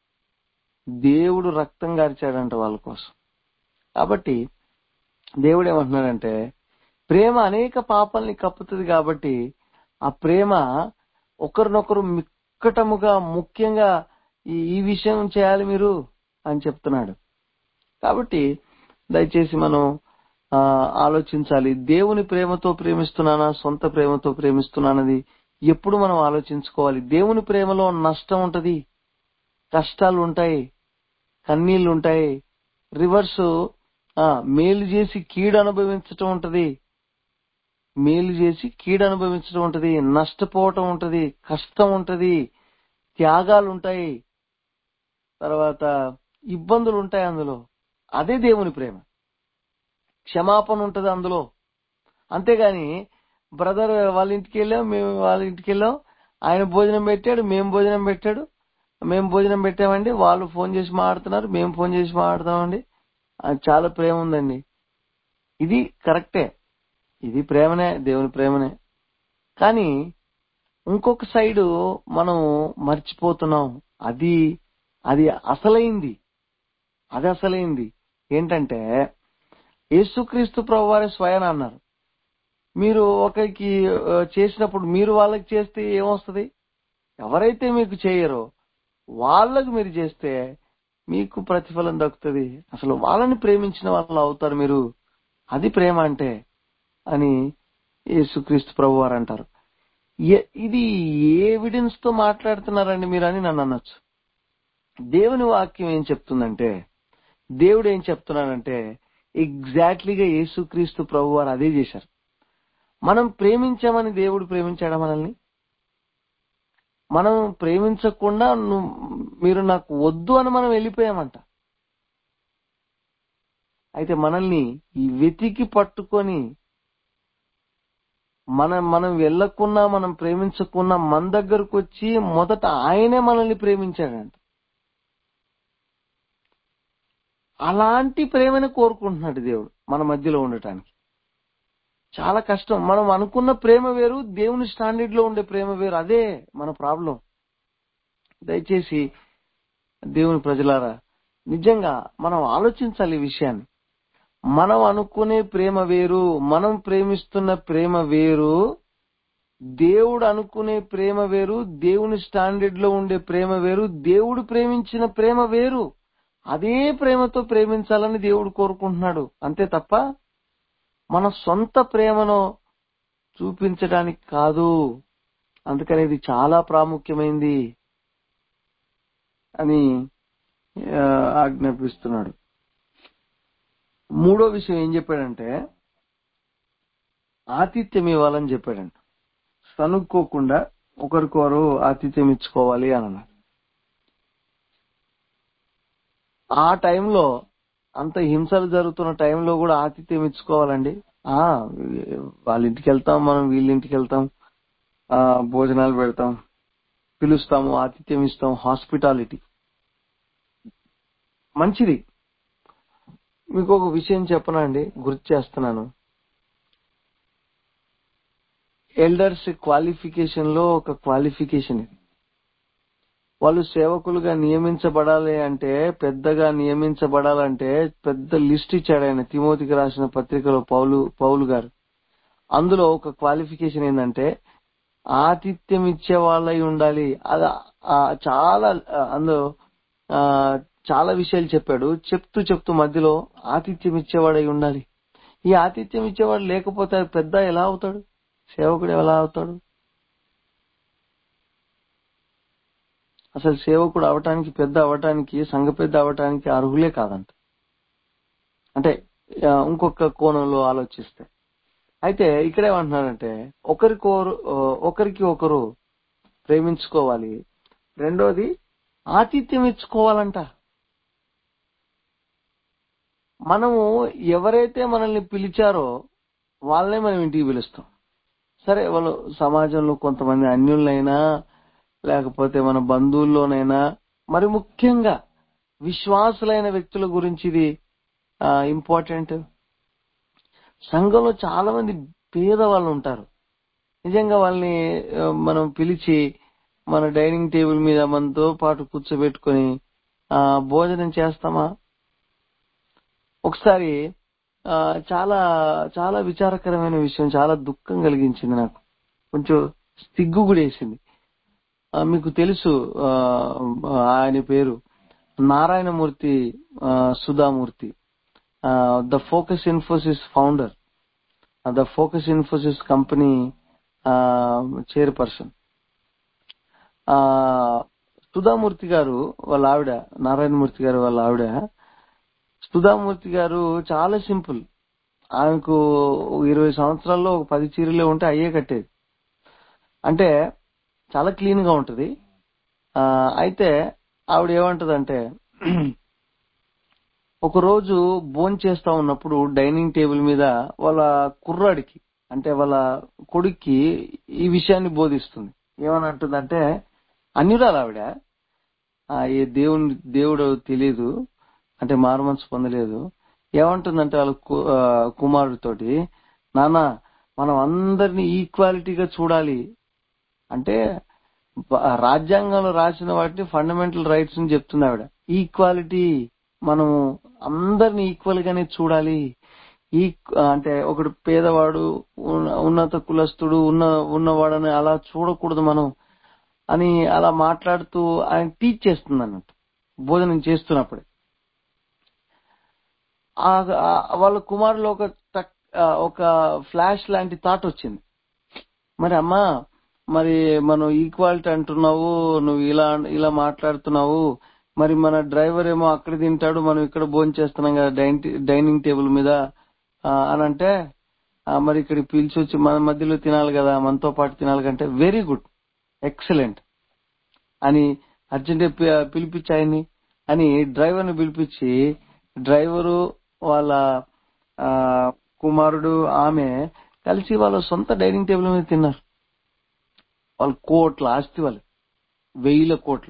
దేవుడు రక్తం గార్చాడంట వాళ్ళ కోసం. కాబట్టి దేవుడు ఏమంటున్నాడంటే, ప్రేమ అనేక పాపాలని కప్పుతుంది. కాబట్టి ఆ ప్రేమ ఒకరినొకరు మిక్కటముగా ముఖ్యంగా ఈ ఈ విషయం చేయాలి మీరు అని చెప్తున్నాడు. కాబట్టి దయచేసి మనం ఆ ఆలోచించాలి. దేవుని ప్రేమతో ప్రేమిస్తున్నానా, సొంత ప్రేమతో ప్రేమిస్తున్నానది ఎప్పుడు మనం ఆలోచించుకోవాలి. దేవుని ప్రేమలో నష్టం ఉంటది, కష్టాలు ఉంటాయి, కన్నీళ్లు ఉంటాయి. రివర్స్ ఆ మేలు చేసి కీడు అనుభవించటం ఉంటది, మేలు చేసి కీడు అనుభవించడం ఉంటది, నష్టపోవటం ఉంటది, కష్టం ఉంటది, త్యాగాలు ఉంటాయి, తర్వాత ఇబ్బందులు ఉంటాయి అందులో. అదే దేవుని ప్రేమ. క్షమాపణ ఉంటది అందులో. అంతేగాని బ్రదర్ వాళ్ళ ఇంటికి వెళ్ళాం, మేము వాళ్ళ ఇంటికి వెళ్ళాం, ఆయన భోజనం పెట్టాడు, మేము భోజనం పెట్టాడు, మేము భోజనం పెట్టామండి, వాళ్ళు ఫోన్ చేసి మాట్లాడుతున్నారు, మేము ఫోన్ చేసి మాట్లాడుతామండి, అది చాలా ప్రేమ ఉందండి. ఇది కరెక్టే, ఇది ప్రేమనే, దేవుని ప్రేమనే. కానీ ఇంకొక సైడు మనం మర్చిపోతున్నాం. అది అది అసలైంది అది అసలైంది ఏంటంటే, యేసుక్రీస్తు ప్రభువారే స్వయాన అన్నారు, మీరు ఒకరికి చేసినప్పుడు మీరు వాళ్ళకి చేస్తే ఏమొస్తుంది? ఎవరైతే మీకు చేయరో వాళ్ళకు మీరు చేస్తే మీకు ప్రతిఫలం దక్కుతుంది. అసలు వాళ్ళని ప్రేమించిన వాళ్ళు అవుతారు మీరు. అది ప్రేమ అంటే అని యేసుక్రీస్తు ప్రభువారు అంటారు. ఇది ఏ ఎవిడెన్స్ తో మాట్లాడుతున్నారండి మీరు అని నన్ను అనొచ్చు. దేవుని వాక్యం ఏం చెప్తుందంటే, దేవుడు ఏం చెప్తున్నాడంటే, ఎగ్జాక్ట్లీగా యేసుక్రీస్తు ప్రభువారు అదే చేశారు. మనం ప్రేమించామని దేవుడు ప్రేమించాడా మనల్ని? మనం ప్రేమించకుండా మీరు నాకు వద్దు అని మనం వెళ్ళిపోయామంట. అయితే మనల్ని ఈ వెతికి పట్టుకొని మనం మనం వెళ్ళకున్నా, మనం ప్రేమించకున్నా మన దగ్గరకు వచ్చి మొదట ఆయనే మనల్ని ప్రేమించాడంట. అలాంటి ప్రేమను కోరుకుంటున్నాడు దేవుడు మన మధ్యలో ఉండటానికి. చాలా కష్టం. మనం అనుకున్న ప్రేమ వేరు, దేవుని స్టాండర్డ్ లో ఉండే ప్రేమ వేరు. అదే మన ప్రాబ్లం. దయచేసి దేవుని ప్రజలారా, నిజంగా మనం ఆలోచించాలి ఈ విషయాన్ని. మనం అనుకునే ప్రేమ వేరు, మనం ప్రేమిస్తున్న ప్రేమ వేరు, దేవుడు అనుకునే ప్రేమ వేరు, దేవుని స్టాండర్డ్ లో ఉండే ప్రేమ వేరు, దేవుడు ప్రేమించిన ప్రేమ వేరు. అదే ప్రేమతో ప్రేమించాలని దేవుడు కోరుకుంటున్నాడు. అంతే తప్ప మన సొంత ప్రేమను చూపించడానికి కాదు. అందుకని ఇది చాలా ప్రాముఖ్యమైంది అని ఆజ్ఞాపిస్తున్నాడు. మూడో విషయం ఏం చెప్పాడంటే, ఆతిథ్యం ఇవ్వాలని చెప్పాడంట. సనుక్కోకుండా ఒకరికొకరు ఆతిథ్యం ఇచ్చుకోవాలి అని అన్నాడు. ఆ టైంలో, అంత హింసలు జరుగుతున్న టైంలో కూడా ఆతిథ్యం ఇచ్చుకోవాలండి. ఆ వాళ్ళ ఇంటికి వెళ్తాం, మనం వీళ్ళ ఇంటికి వెళ్తాం, ఆ భోజనాలు పెడతాం, పిలుస్తాము, ఆతిథ్యం ఇస్తాం. హాస్పిటాలిటీ మంచిది. మీకు ఒక విషయం చెప్పనా అండి, గుర్తు చేస్తున్నాను. ఎల్డర్స్ క్వాలిఫికేషన్ లో ఒక క్వాలిఫికేషన్ ఇది. వాళ్ళు సేవకులుగా నియమించబడాలి అంటే, పెద్దగా నియమించబడాలంటే పెద్ద లిస్ట్ ఇచ్చాడు ఆయన తిమోతికి రాసిన పత్రికలో పౌలు పౌలు గారు. అందులో ఒక క్వాలిఫికేషన్ ఏంటంటే, ఆతిథ్యం ఇచ్చే వాళ్ళై ఉండాలి. అది చాలా అందులో ఆ చాలా విషయాలు చెప్పాడు. చెప్తూ చెప్తూ మధ్యలో ఆతిథ్యం ఇచ్చేవాడై ఉండాలి. ఈ ఆతిథ్యం ఇచ్చేవాడు లేకపోతే పెద్ద ఎలా అవుతాడు? సేవకుడు ఎలా అవుతాడు? అసలు సేవకుడు అవటానికి, పెద్ద అవటానికి, సంఘ పెద్ద అవటానికి అర్హులే కాదంట. అంటే ఇంకొక కోణంలో ఆలోచిస్తే. అయితే ఇక్కడేమంటున్నారంటే, ఒకరికొరు ఒకరికి ఒకరు ప్రేమించుకోవాలి, రెండోది ఆతిథ్యం ఇచ్చుకోవాలంట. మనము ఎవరైతే మనల్ని పిలిచారో వాళ్ళనే మనం ఇంటికి పిలుస్తాం. సరే, వాళ్ళు సమాజంలో కొంతమంది అన్యులైనా లేకపోతే మన బంధువుల్లోనైనా, మరి ముఖ్యంగా విశ్వాసులైన వ్యక్తుల గురించి ఇది ఇంపార్టెంట్. సంఘంలో చాలా మంది పేదవాళ్ళు ఉంటారు. నిజంగా వాళ్ళని ఆ, మనం పిలిచి మన డైనింగ్ టేబుల్ మీద మనతో పాటు కూర్చోబెట్టుకొని ఆ భోజనం చేస్తామా? ఒకసారి ఆ, చాలా చాలా విచారకరమైన విషయం, చాలా దుఃఖం కలిగించింది నాకు, కొంచెం సిగ్గు కూడా వేసింది. ఆ, మీకు తెలుసు, ఆ, ఆయన పేరు నారాయణమూర్తి ఆ, Sudhamurthy, the focus Infosys founder, the focus Infosys company chairperson. ఆ సుధామూర్తి గారు వాళ్ళ ఆవిడ, నారాయణమూర్తి గారు వాళ్ళ ఆవిడ సుధామూర్తి గారు చాలా సింపుల్. ఆమెకు ఇరవై సంవత్సరాల్లో ఒక పది చీరలే ఉంటే అయ్యే కట్టేది. అంటే చాలా క్లీన్ గా ఉంటది. ఆ, అయితే ఆవిడ ఏమంటదంటే, ఒక రోజు భోంచేస్తా చేస్తా ఉన్నప్పుడు డైనింగ్ టేబుల్ మీద వాళ్ళ కుర్రాడికి, అంటే వాళ్ళ కొడుక్కి ఈ విషయాన్ని బోధిస్తుంది. ఏమని అంటుందంటే, అన్యురాలు ఆవిడ, ఆ, ఏ దేవుని దేవుడు తెలియదు, అంటే మారుమనసు పొందలేదు. ఏమంటుందంటే వాళ్ళ కు- ఆ, కుమారుడితోటి, నాన్న మనం అందరినీ ఈక్వాలిటీగా చూడాలి. అంటే బ- రాజ్యాంగంలో రాసిన వాటిని ఫండమెంటల్ రైట్స్ అని చెప్తుంది ఆవిడ. ఈక్వాలిటీ, మనం అందరిని ఈక్వల్ గానే చూడాలి. ఈ అంటే ఒకడు పేదవాడు, ఉన్న- ఉన్నత కులస్తుడు, ఉన్న ఉన్నవాడని అలా చూడకూడదు మనం అని అలా మాట్లాడుతూ ఆయన టీచ్ చేస్తుంది అన్నట్టు భోజనం చేస్తున్నప్పుడే. ఆ ఆ- వాళ్ళ కుమారులో ఒక టక్- ఆ, ఒక ఫ్లాష్ లాంటి థాట్ వచ్చింది. మరి అమ్మా, మరి మనం ఈక్వాలిటీ అంటున్నావు, నువ్వు ఇలా ఇలా మాట్లాడుతున్నావు, మరి మన డ్రైవర్ ఏమో అక్కడ తింటాడు, మనం ఇక్కడ భోజనం చేస్తున్నాం కదా డైనింగ్ డైనింగ్ టేబుల్ మీద ఆ, అని అంటే, ఆ, మరి ఇక్కడ పిలిచి వచ్చి మన మధ్యలో తినాలి కదా, మనతో పాటు తినాలి కంటే వెరీ గుడ్, ఎక్సలెంట్ అని అర్జెంట్ పిలిపించి ఆయన్ని అని డ్రైవర్ని పిలిపించి, డ్రైవరు వాళ్ళ ఆ, కుమారుడు ఆమె కలిసి వాళ్ళ సొంత డైనింగ్ టేబుల్ మీద తిన్నారు. వాళ్ళ కోట్ల ఆస్తి, వాళ్ళు వెయ్యిల కోట్లు.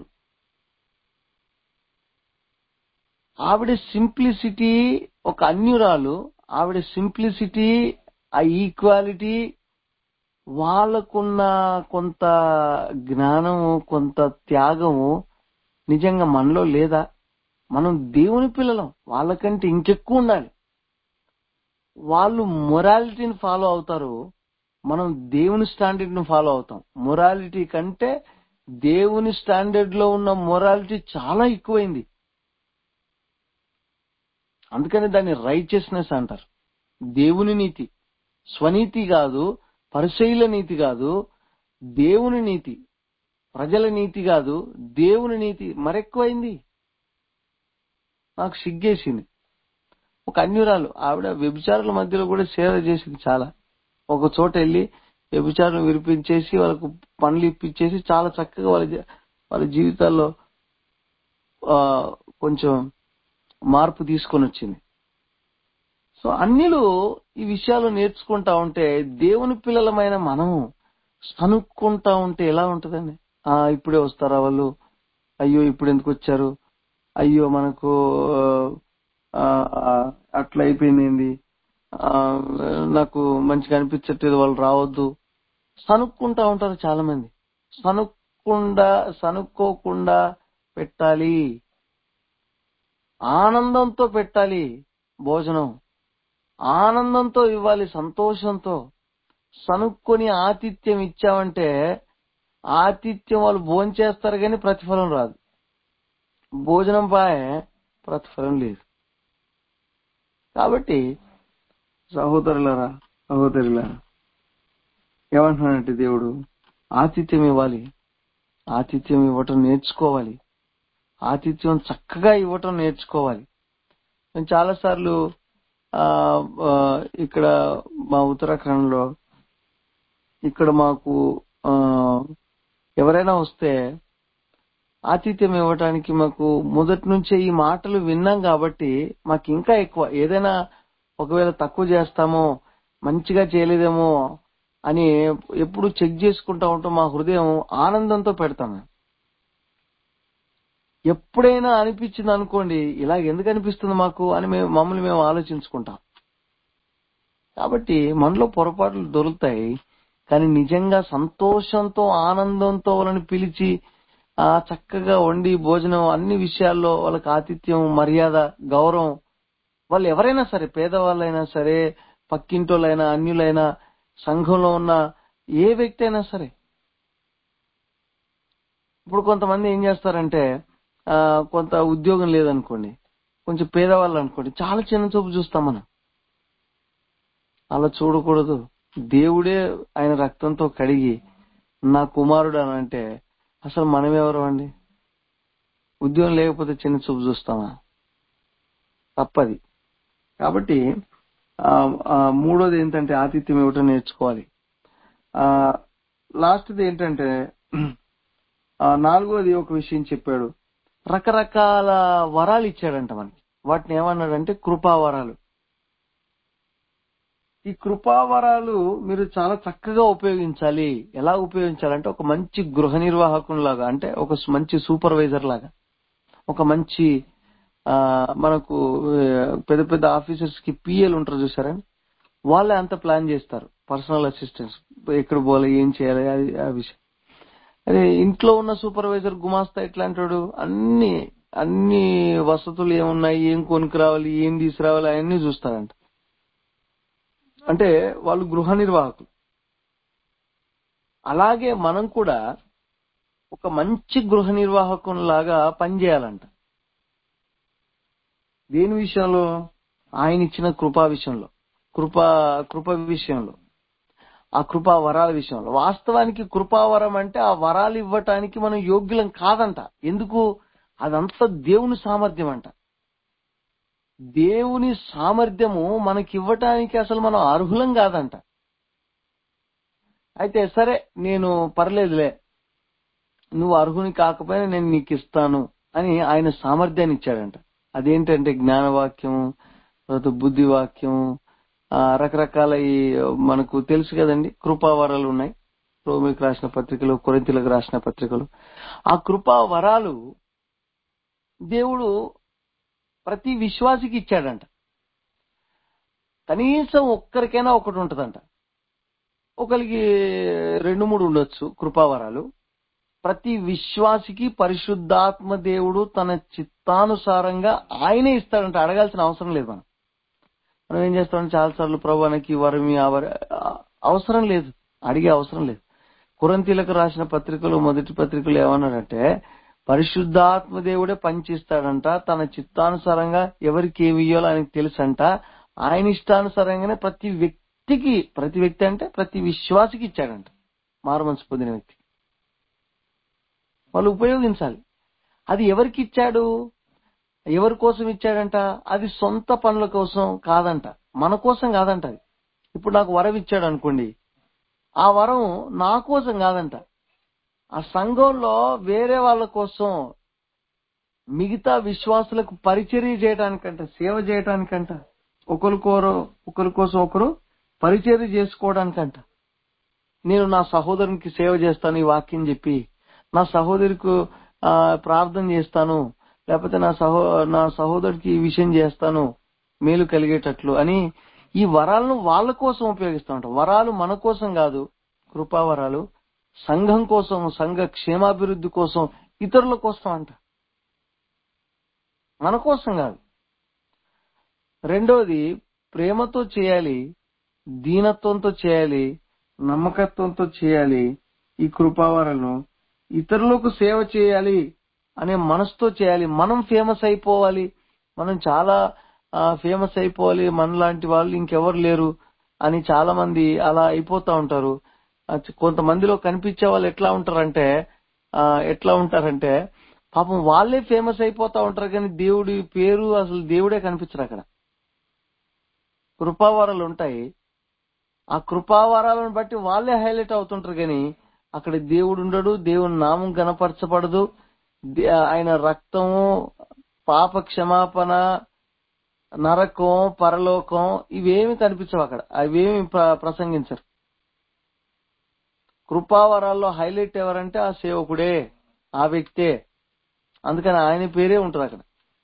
ఆవిడ సింప్లిసిటీ, ఒక అన్యురాలు, ఆవిడ సింప్లిసిటీ, ఆ ఈక్వాలిటీ, వాళ్ళకున్న కొంత జ్ఞానము, కొంత త్యాగము నిజంగా మనలో లేదా? మనం దేవుని పిల్లలం, వాళ్ళకంటే ఇంకెక్కువ ఉండాలి. వాళ్ళు మొరాలిటీని ఫాలో అవుతారు, మనం దేవుని స్టాండర్డ్ ను ఫాలో అవుతాం. మొరాలిటీ కంటే దేవుని స్టాండర్డ్ లో ఉన్న మొరాలిటీ చాలా ఎక్కువైంది. అందుకని దాన్ని రైచియస్నెస్ అంటారు. దేవుని నీతి, స్వనీతి కాదు, పరిసయ్యుల నీతి కాదు, దేవుని నీతి, ప్రజల నీతి కాదు, దేవుని నీతి మరెక్కువైంది. నాకు సిగ్గేసింది. ఒక అన్యురాలు ఆవిడ వ్యభిచారుల మధ్యలో కూడా సేవ చేసింది చాలా. ఒక చోట వెళ్ళి వ్యభిచారులను విరిపించేసి వాళ్ళకు పనులు ఇప్పించేసి చాలా చక్కగా వాళ్ళ జీ- వాళ్ళ జీవితాల్లో ఆ, కొంచెం మార్పు తీసుకొని వచ్చింది. సో అన్యులు ఈ విషయాలు నేర్చుకుంటా ఉంటే దేవుని పిల్లలమైన మనము సనుక్కుంటా ఉంటే ఎలా ఉంటదండి? ఆ ఇప్పుడే వస్తారా వాళ్ళు, అయ్యో ఇప్పుడు ఎందుకు వచ్చారు, అయ్యో మనకు ఆ, ఆ, అట్లా అయిపోయింది, ఆ, నాకు మంచిగా అనిపించట్లేదు, వాళ్ళు రావద్దు, సనుక్కుంటా ఉంటారు చాలా మంది. సనుక్కుండా సనుక్కోకుండా పెట్టాలి, ఆనందంతో పెట్టాలి భోజనం, ఆనందంతో ఇవ్వాలి, సంతోషంతో. సనుక్కొని ఆతిథ్యం ఇచ్చామంటే ఆతిథ్యం వాళ్ళు భోంచేస్తారు కానీ ప్రతిఫలం రాదు. భోజనం పాయే, ప్రతిఫలం లేదు. కాబట్టి సహోదరులారా, సహోదరులారా, ఏమంటున్నానంటే దేవుడు ఆతిథ్యం ఇవ్వాలి, ఆతిథ్యం ఇవ్వటం నేర్చుకోవాలి, ఆతిథ్యం చక్కగా ఇవ్వటం నేర్చుకోవాలి. నేను చాలా సార్లు ఆ, ఆ, ఇక్కడ మా ఉత్తరాఖండ్ లో ఇక్కడ మాకు ఆ, ఎవరైనా వస్తే ఆతిథ్యం ఇవ్వటానికి మాకు మొదటి నుంచే ఈ మాటలు విన్నాం కాబట్టి మాకు ఇంకా ఎక్కువ. ఏదైనా ఒకవేళ తక్కువ చేస్తామో, మంచిగా చేయలేదేమో అని ఎప్పుడు చెక్ చేసుకుంటా ఉంటాం. మా హృదయం ఆనందంతో పెడతాం. ఎప్పుడైనా అనిపించింది అనుకోండి, ఇలా ఎందుకు అనిపిస్తుంది మాకు అని మేము మమ్మల్ని మేము ఆలోచించుకుంటాం. కాబట్టి మనలో పొరపాట్లు దొరుకుతాయి, కానీ నిజంగా సంతోషంతో ఆనందంతో వాళ్ళని పిలిచి ఆ చక్కగా వండి భోజనం అన్ని విషయాల్లో వాళ్ళకి ఆతిథ్యం, మర్యాద, గౌరవం, వాళ్ళు ఎవరైనా సరే, పేదవాళ్ళైనా సరే, పక్కింటోళ్ళైనా, అన్యులైనా, సంఘంలో ఉన్న ఏ వ్యక్తి అయినా సరే. ఇప్పుడు కొంతమంది ఏం చేస్తారంటే ఆ కొంత ఉద్యోగం లేదనుకోండి, కొంచెం పేదవాళ్ళు అనుకోండి, చాలా చిన్న చూపు చూస్తాం మనం. అలా చూడకూడదు. దేవుడే ఆయన రక్తంతో కడిగి నా కుమారుడు అని అంటే అసలు మనం ఎవరు అండి? ఉద్యోగం లేకపోతే చిన్న చూపు చూస్తామా? తప్పది. కాబట్టి ఆ ఆ, మూడోది ఏంటంటే ఆతిథ్యం ఇవ్వటం నేర్చుకోవాలి. ఆ లాస్ట్ది ఏంటంటే ఆ నాలుగోది ఒక విషయం చెప్పాడు. రకరకాల వరాలు ఇచ్చాడంట మనకి. వాటిని ఏమన్నాడంటే కృపావరాలు. ఈ కృపావరాలు మీరు చాలా చక్కగా ఉపయోగించాలి. ఎలా ఉపయోగించాలంటే ఒక మంచి గృహ నిర్వాహకునిలాగా, అంటే ఒక మంచి సూపర్వైజర్ లాగా, ఒక మంచి ఆ మనకు ఆ, పెద్ద పెద్ద ఆఫీసర్స్ కి పిఎల్ ఉంటారు చూసారా, వాళ్ళే అంత ప్లాన్ చేస్తారు. పర్సనల్ అసిస్టెంట్స్ ఎక్కడ పోవాలి, ఏం చేయాలి, అది ఆ విషయం. అదే ఇంట్లో ఉన్న సూపర్వైజర్ గుమాస్తా ఎట్లా అంటాడు, అన్ని అన్ని వసతులు ఏమున్నాయి, ఏం కొనుక్కు రావాలి, ఏం తీసుకురావాలి అవన్నీ చూస్తారంట. అంటే వాళ్ళు గృహ నిర్వాహకులు. అలాగే మనం కూడా ఒక మంచి గృహ నిర్వాహకునిలాగా పనిచేయాలంట. దేని విషయంలో? ఆయన ఇచ్చిన కృపా విషయంలో, కృపా కృప విషయంలో, ఆ కృపా వరాల విషయంలో. వాస్తవానికి కృపావరం అంటే ఆ వరాలు ఇవ్వటానికి మనం యోగ్యులం కాదంట. ఎందుకు? అదంతా దేవుని సామర్థ్యం అంట. దేవుని సామర్థ్యము మనకి ఇవ్వటానికి అసలు మనం అర్హులం కాదంట. అయితే సరే, నేను పర్లేదులే, నువ్వు అర్హుని కాకపోయినా నేను నీకు ఇస్తాను అని ఆయన సామర్థ్యాన్ని ఇచ్చాడంట. అదేంటంటే జ్ఞానవాక్యం, తర్వాత బుద్ధివాక్యం, ఆ రకరకాల ఈ మనకు తెలుసు కదండి, కృపావరాలు ఉన్నాయి. రోమిలకు రాసిన పత్రికలు, కొరింథీయులకు రాసిన పత్రికలు. ఆ కృపావరాలు దేవుడు ప్రతి విశ్వాసికి ఇచ్చాడంట. కనీసం ఒక్కరికైనా ఒకటి ఉంటదంట. ఒకరికి రెండు మూడు ఉండొచ్చు కృపావరాలు. ప్రతి విశ్వాసికి పరిశుద్ధాత్మ దేవుడు తన చిత్తానుసారంగా ఆయనే ఇస్తాడంట. అడగాల్సిన అవసరం లేదు. మనం మనం ఏం చేస్తామంటే చాలాసార్లు ప్రభు నాకు ఈ వరం, ఆ వరం, అవసరం లేదు, అడిగే అవసరం లేదు. కొరింథీయులకు రాసిన పత్రికలు, మొదటి పత్రికలు ఏమన్నాడంటే పరిశుద్ధాత్మ దేవుడే పనిచేస్తాడంట. తన చిత్తానుసారంగా ఎవరికి ఏమి ఇయ్యాలో ఆయనకు తెలుసంట. ఆయన ఇష్టానుసారంగానే ప్రతి వ్యక్తికి, ప్రతి వ్యక్తి అంటే ప్రతి విశ్వాసికి ఇచ్చాడంట. మారుమనసు పొందిన వ్యక్తి వాళ్ళు ఉపయోగించాలి. అది ఎవరికి ఇచ్చాడు, ఎవరి కోసం ఇచ్చాడంట? అది సొంత పనుల కోసం కాదంట, మన కోసం కాదంట. అది ఇప్పుడు నాకు వరం ఇచ్చాడు అనుకోండి, ఆ వరం నా కోసం కాదంట, ఆ సంఘంలో వేరే వాళ్ళ కోసం, మిగతా విశ్వాసులకు పరిచర్య చేయడానికంట, సేవ చేయడానికంట, ఒకరికొరు ఒకరి కోసం ఒకరు పరిచర్య చేసుకోవడానికంట. నేను నా సహోదరునికి సేవ చేస్తాను ఈ వాక్యం చెప్పి, నా సహోదరికి ఆ ప్రార్థన చేస్తాను, లేకపోతే నా సహో నా సహోదరుడికి ఈ విషయం చేస్తాను మేలు కలిగేటట్లు అని ఈ వరాలను వాళ్ళ కోసం ఉపయోగిస్తూ ఉంటాం. వరాలు మన కోసం కాదు, కృపావరాలు సంఘం కోసం, సంఘ క్షేమాభివృద్ధి కోసం, ఇతరుల కోసం అంట, మన కోసం కాదు. రెండోది ప్రేమతో చేయాలి, దీనత్వంతో చేయాలి, నమ్మకత్వంతో చేయాలి. ఈ కృపావరాలను ఇతరులకు సేవ చేయాలి అనే మనసుతో చేయాలి. మనం ఫేమస్ అయిపోవాలి, మనం చాలా ఫేమస్ అయిపోవాలి, మనలాంటి వాళ్ళు ఇంకెవరు లేరు అని చాలా మంది అలా అయిపోతా ఉంటారు. కొంతమందిలో కనిపించే వాళ్ళు ఎట్లా ఉంటారంటే ఆ ఎట్లా ఉంటారంటే పాపం వాళ్ళే ఫేమస్ అయిపోతా ఉంటారు, కానీ దేవుడి పేరు అసలు దేవుడే కనిపించరు అక్కడ. కృపావరాలు ఉంటాయి, ఆ కృపావరాలను బట్టి వాళ్ళే హైలైట్ అవుతుంటారు, కానీ అక్కడ దేవుడు ఉండడు, దేవుని నామం కనపరచబడదు. దే- ఆయన రక్తము, పాప క్షమాపణ, నరకం, పరలోకం ఇవేమి కనిపించవు అక్కడ. అవేమి ప్ర- ప్రసంగించరు. కృపావరాల్లో హైలైట్ ఎవరంటే ఆ సేవకుడే, ఆ వ్యక్తే. అందుకని ఆయన పేరే ఉంటుంది అక్కడ.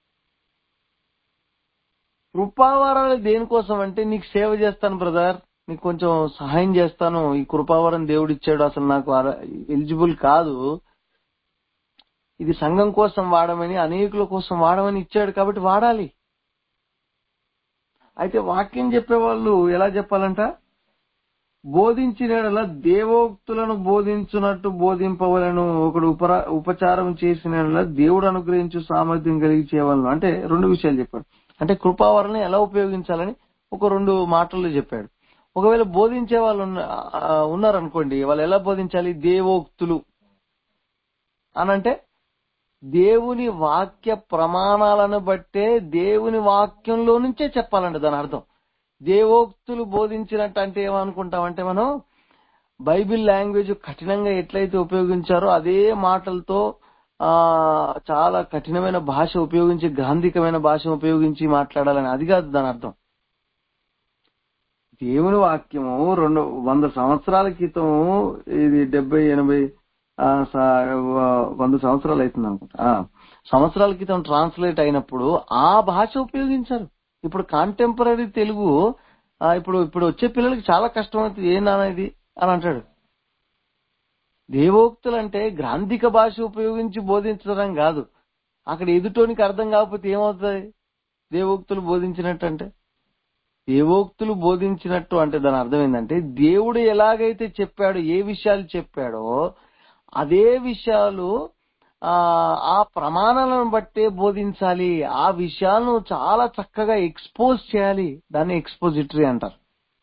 కృపావరాలు దేనికోసం అంటే నీకు సేవ చేస్తాను బ్రదర్, నీకు కొంచెం సహాయం చేస్తాను, ఈ కృపావరం దేవుడు ఇచ్చాడు, అసలు నాకు ఎలిజిబుల్ కాదు, ఇది సంఘం కోసం వాడమని, అనేకుల కోసం వాడమని ఇచ్చాడు కాబట్టి వాడాలి. అయితే వాక్యం చెప్పేవాళ్ళు ఎలా చెప్పాలంట? బోధించిన యెడల దేవోక్తులను బోధించున్నట్టు బోధింపవలను, ఒకడు ఉపరా ఉపచారం చేసిన యెడల దేవుడు అనుగ్రహించు సామర్థ్యం కలిగి చేయవలను. అంటే రెండు విషయాలు చెప్పాడు. అంటే కృపావరాన్ని ఎలా ఉపయోగించాలని ఒక రెండు మాటలు చెప్పాడు. ఒకవేళ బోధించే వాళ్ళు ఉన్న- ఆ, ఉన్నారనుకోండి, వాళ్ళు ఎలా బోధించాలి? దేవోక్తులు అనంటే దేవుని వాక్య ప్రమాణాలను బట్టే దేవుని వాక్యంలో నుంచే చెప్పాలండి దాని అర్థం. దేవోక్తులు బోధించినట్టు అంటే ఏమనుకుంటామంటే, మనం బైబిల్ లాంగ్వేజ్ కఠినంగా ఎట్లయితే ఉపయోగించారో అదే మాటలతో ఆ చాలా కఠినమైన భాష ఉపయోగించి, గ్రాంధికమైన భాష ఉపయోగించి మాట్లాడాలని, అది కాదు దాని అర్థం. దేవుని వాక్యము రెండు వంద సంవత్సరాల క్రితం, ఇది డెబ్బై ఎనభై ఆ, స- వంద సంవత్సరాలు అవుతుంది అనుకుంటా, ఆ, సంవత్సరాల క్రితం ట్రాన్స్లేట్ అయినప్పుడు ఆ భాష ఉపయోగించారు. ఇప్పుడు కాంటెంపరీ తెలుగు ఆ, ఇప్పుడు ఇప్పుడు వచ్చే పిల్లలకి చాలా కష్టం అవుతుంది. ఏ నాన్న ఇది అని అంటాడు. దేవోక్తులు అంటే గ్రాంధిక భాష ఉపయోగించి బోధించడం కాదు. అక్కడ ఎదుటోనికి అర్థం కాకపోతే ఏమవుతుంది? దేవోక్తులు బోధించినట్టు అంటే, దేవోక్తులు బోధించినట్టు అంటే దాని అర్థం ఏంటంటే, దేవుడు ఎలాగైతే చెప్పాడో, ఏ విషయాలు చెప్పాడో అదే విషయాలు ఆ ఆ ప్రమాణాలను బట్టే బోధించాలి. ఆ విషయాలను చాలా చక్కగా ఎక్స్పోజ్ చేయాలి. దాన్ని ఎక్స్పోజిటరీ అంటారు.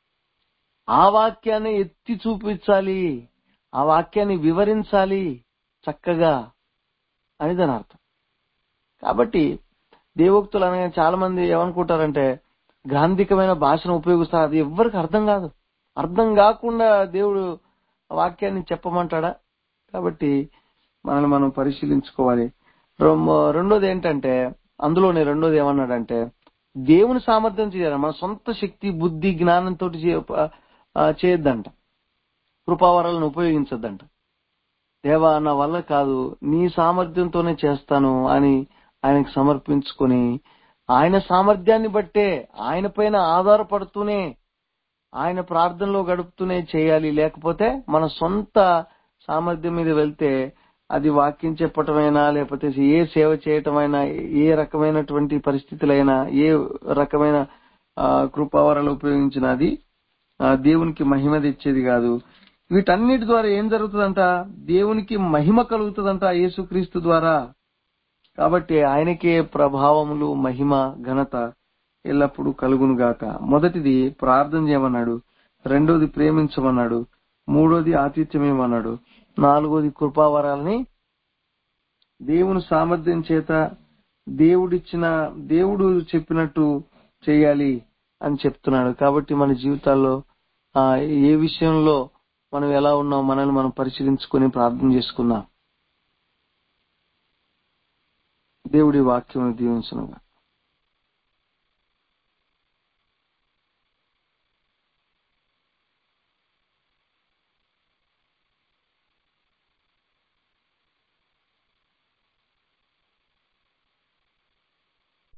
ఆ వాక్యాన్ని ఎత్తి చూపించాలి, ఆ వాక్యాన్ని వివరించాలి చక్కగా అని దాని అర్థం. కాబట్టి దేవోక్తులు అనగా చాలా మంది ఏమనుకుంటారంటే, గ్రాంధికమైన భాషను ఉపయోగిస్తారు, అది ఎవ్వరికి అర్థం కాదు. అర్థం కాకుండా దేవుడు వాక్యాన్ని చెప్పమంటాడా? కాబట్టి మనల్ని మనం పరిశీలించుకోవాలి. రొమ్- రెండోది ఏంటంటే, అందులోనే రెండోది ఏమన్నాడంటే, దేవుని సామర్థ్యం చేయాలి, మన సొంత శక్తి, బుద్ధి, జ్ఞానంతో చేయొద్దంట, కృపావరాలను ఉపయోగించొద్దంట. దేవా నా వల్ల కాదు, నీ సామర్థ్యంతోనే చేస్తాను అని ఆయనకు సమర్పించుకొని, ఆయన సామర్థ్యాన్ని బట్టే, ఆయన పైన ఆధారపడుతూనే, ఆయన ప్రార్థనలో గడుపుతూనే చేయాలి. లేకపోతే మన సొంత సామర్థ్యం మీద వెళ్తే అది వాక్యం చెప్పటమైనా, లేకపోతే ఏ సేవ చేయటమైనా, ఏ రకమైనటువంటి పరిస్థితులైనా, ఏ రకమైన ఆ, కృపావరాలు ఉపయోగించినా అది ఆ, దేవునికి మహిమ తెచ్చేది కాదు. వీటన్నిటి ద్వారా ఏం జరుగుతుందంట? దేవునికి మహిమ కలుగుతుందంట యేసుక్రీస్తు ద్వారా. కాబట్టి ఆయనకే ప్రభావములు, మహిమ, ఘనత ఎల్లప్పుడూ కలుగును గాక. మొదటిది ప్రార్థన చేయమన్నాడు, రెండోది ప్రేమించమన్నాడు, మూడోది ఆతిథ్యం ఇవ్వమన్నాడు, నాలుగోది కృపావరాల్ని దేవుని సామర్థ్యం చేత, దేవుడిచ్చిన దేవుడు చెప్పినట్టు చేయాలి అని చెప్తున్నాడు. కాబట్టి మన జీవితాల్లో ఆ, ఏ విషయంలో మనం ఎలా ఉన్నాం, మనల్ని మనం పరిశీలించుకొని ప్రార్థన చేసుకుందాం. దేవుడి వాక్యం దీవించును గాక.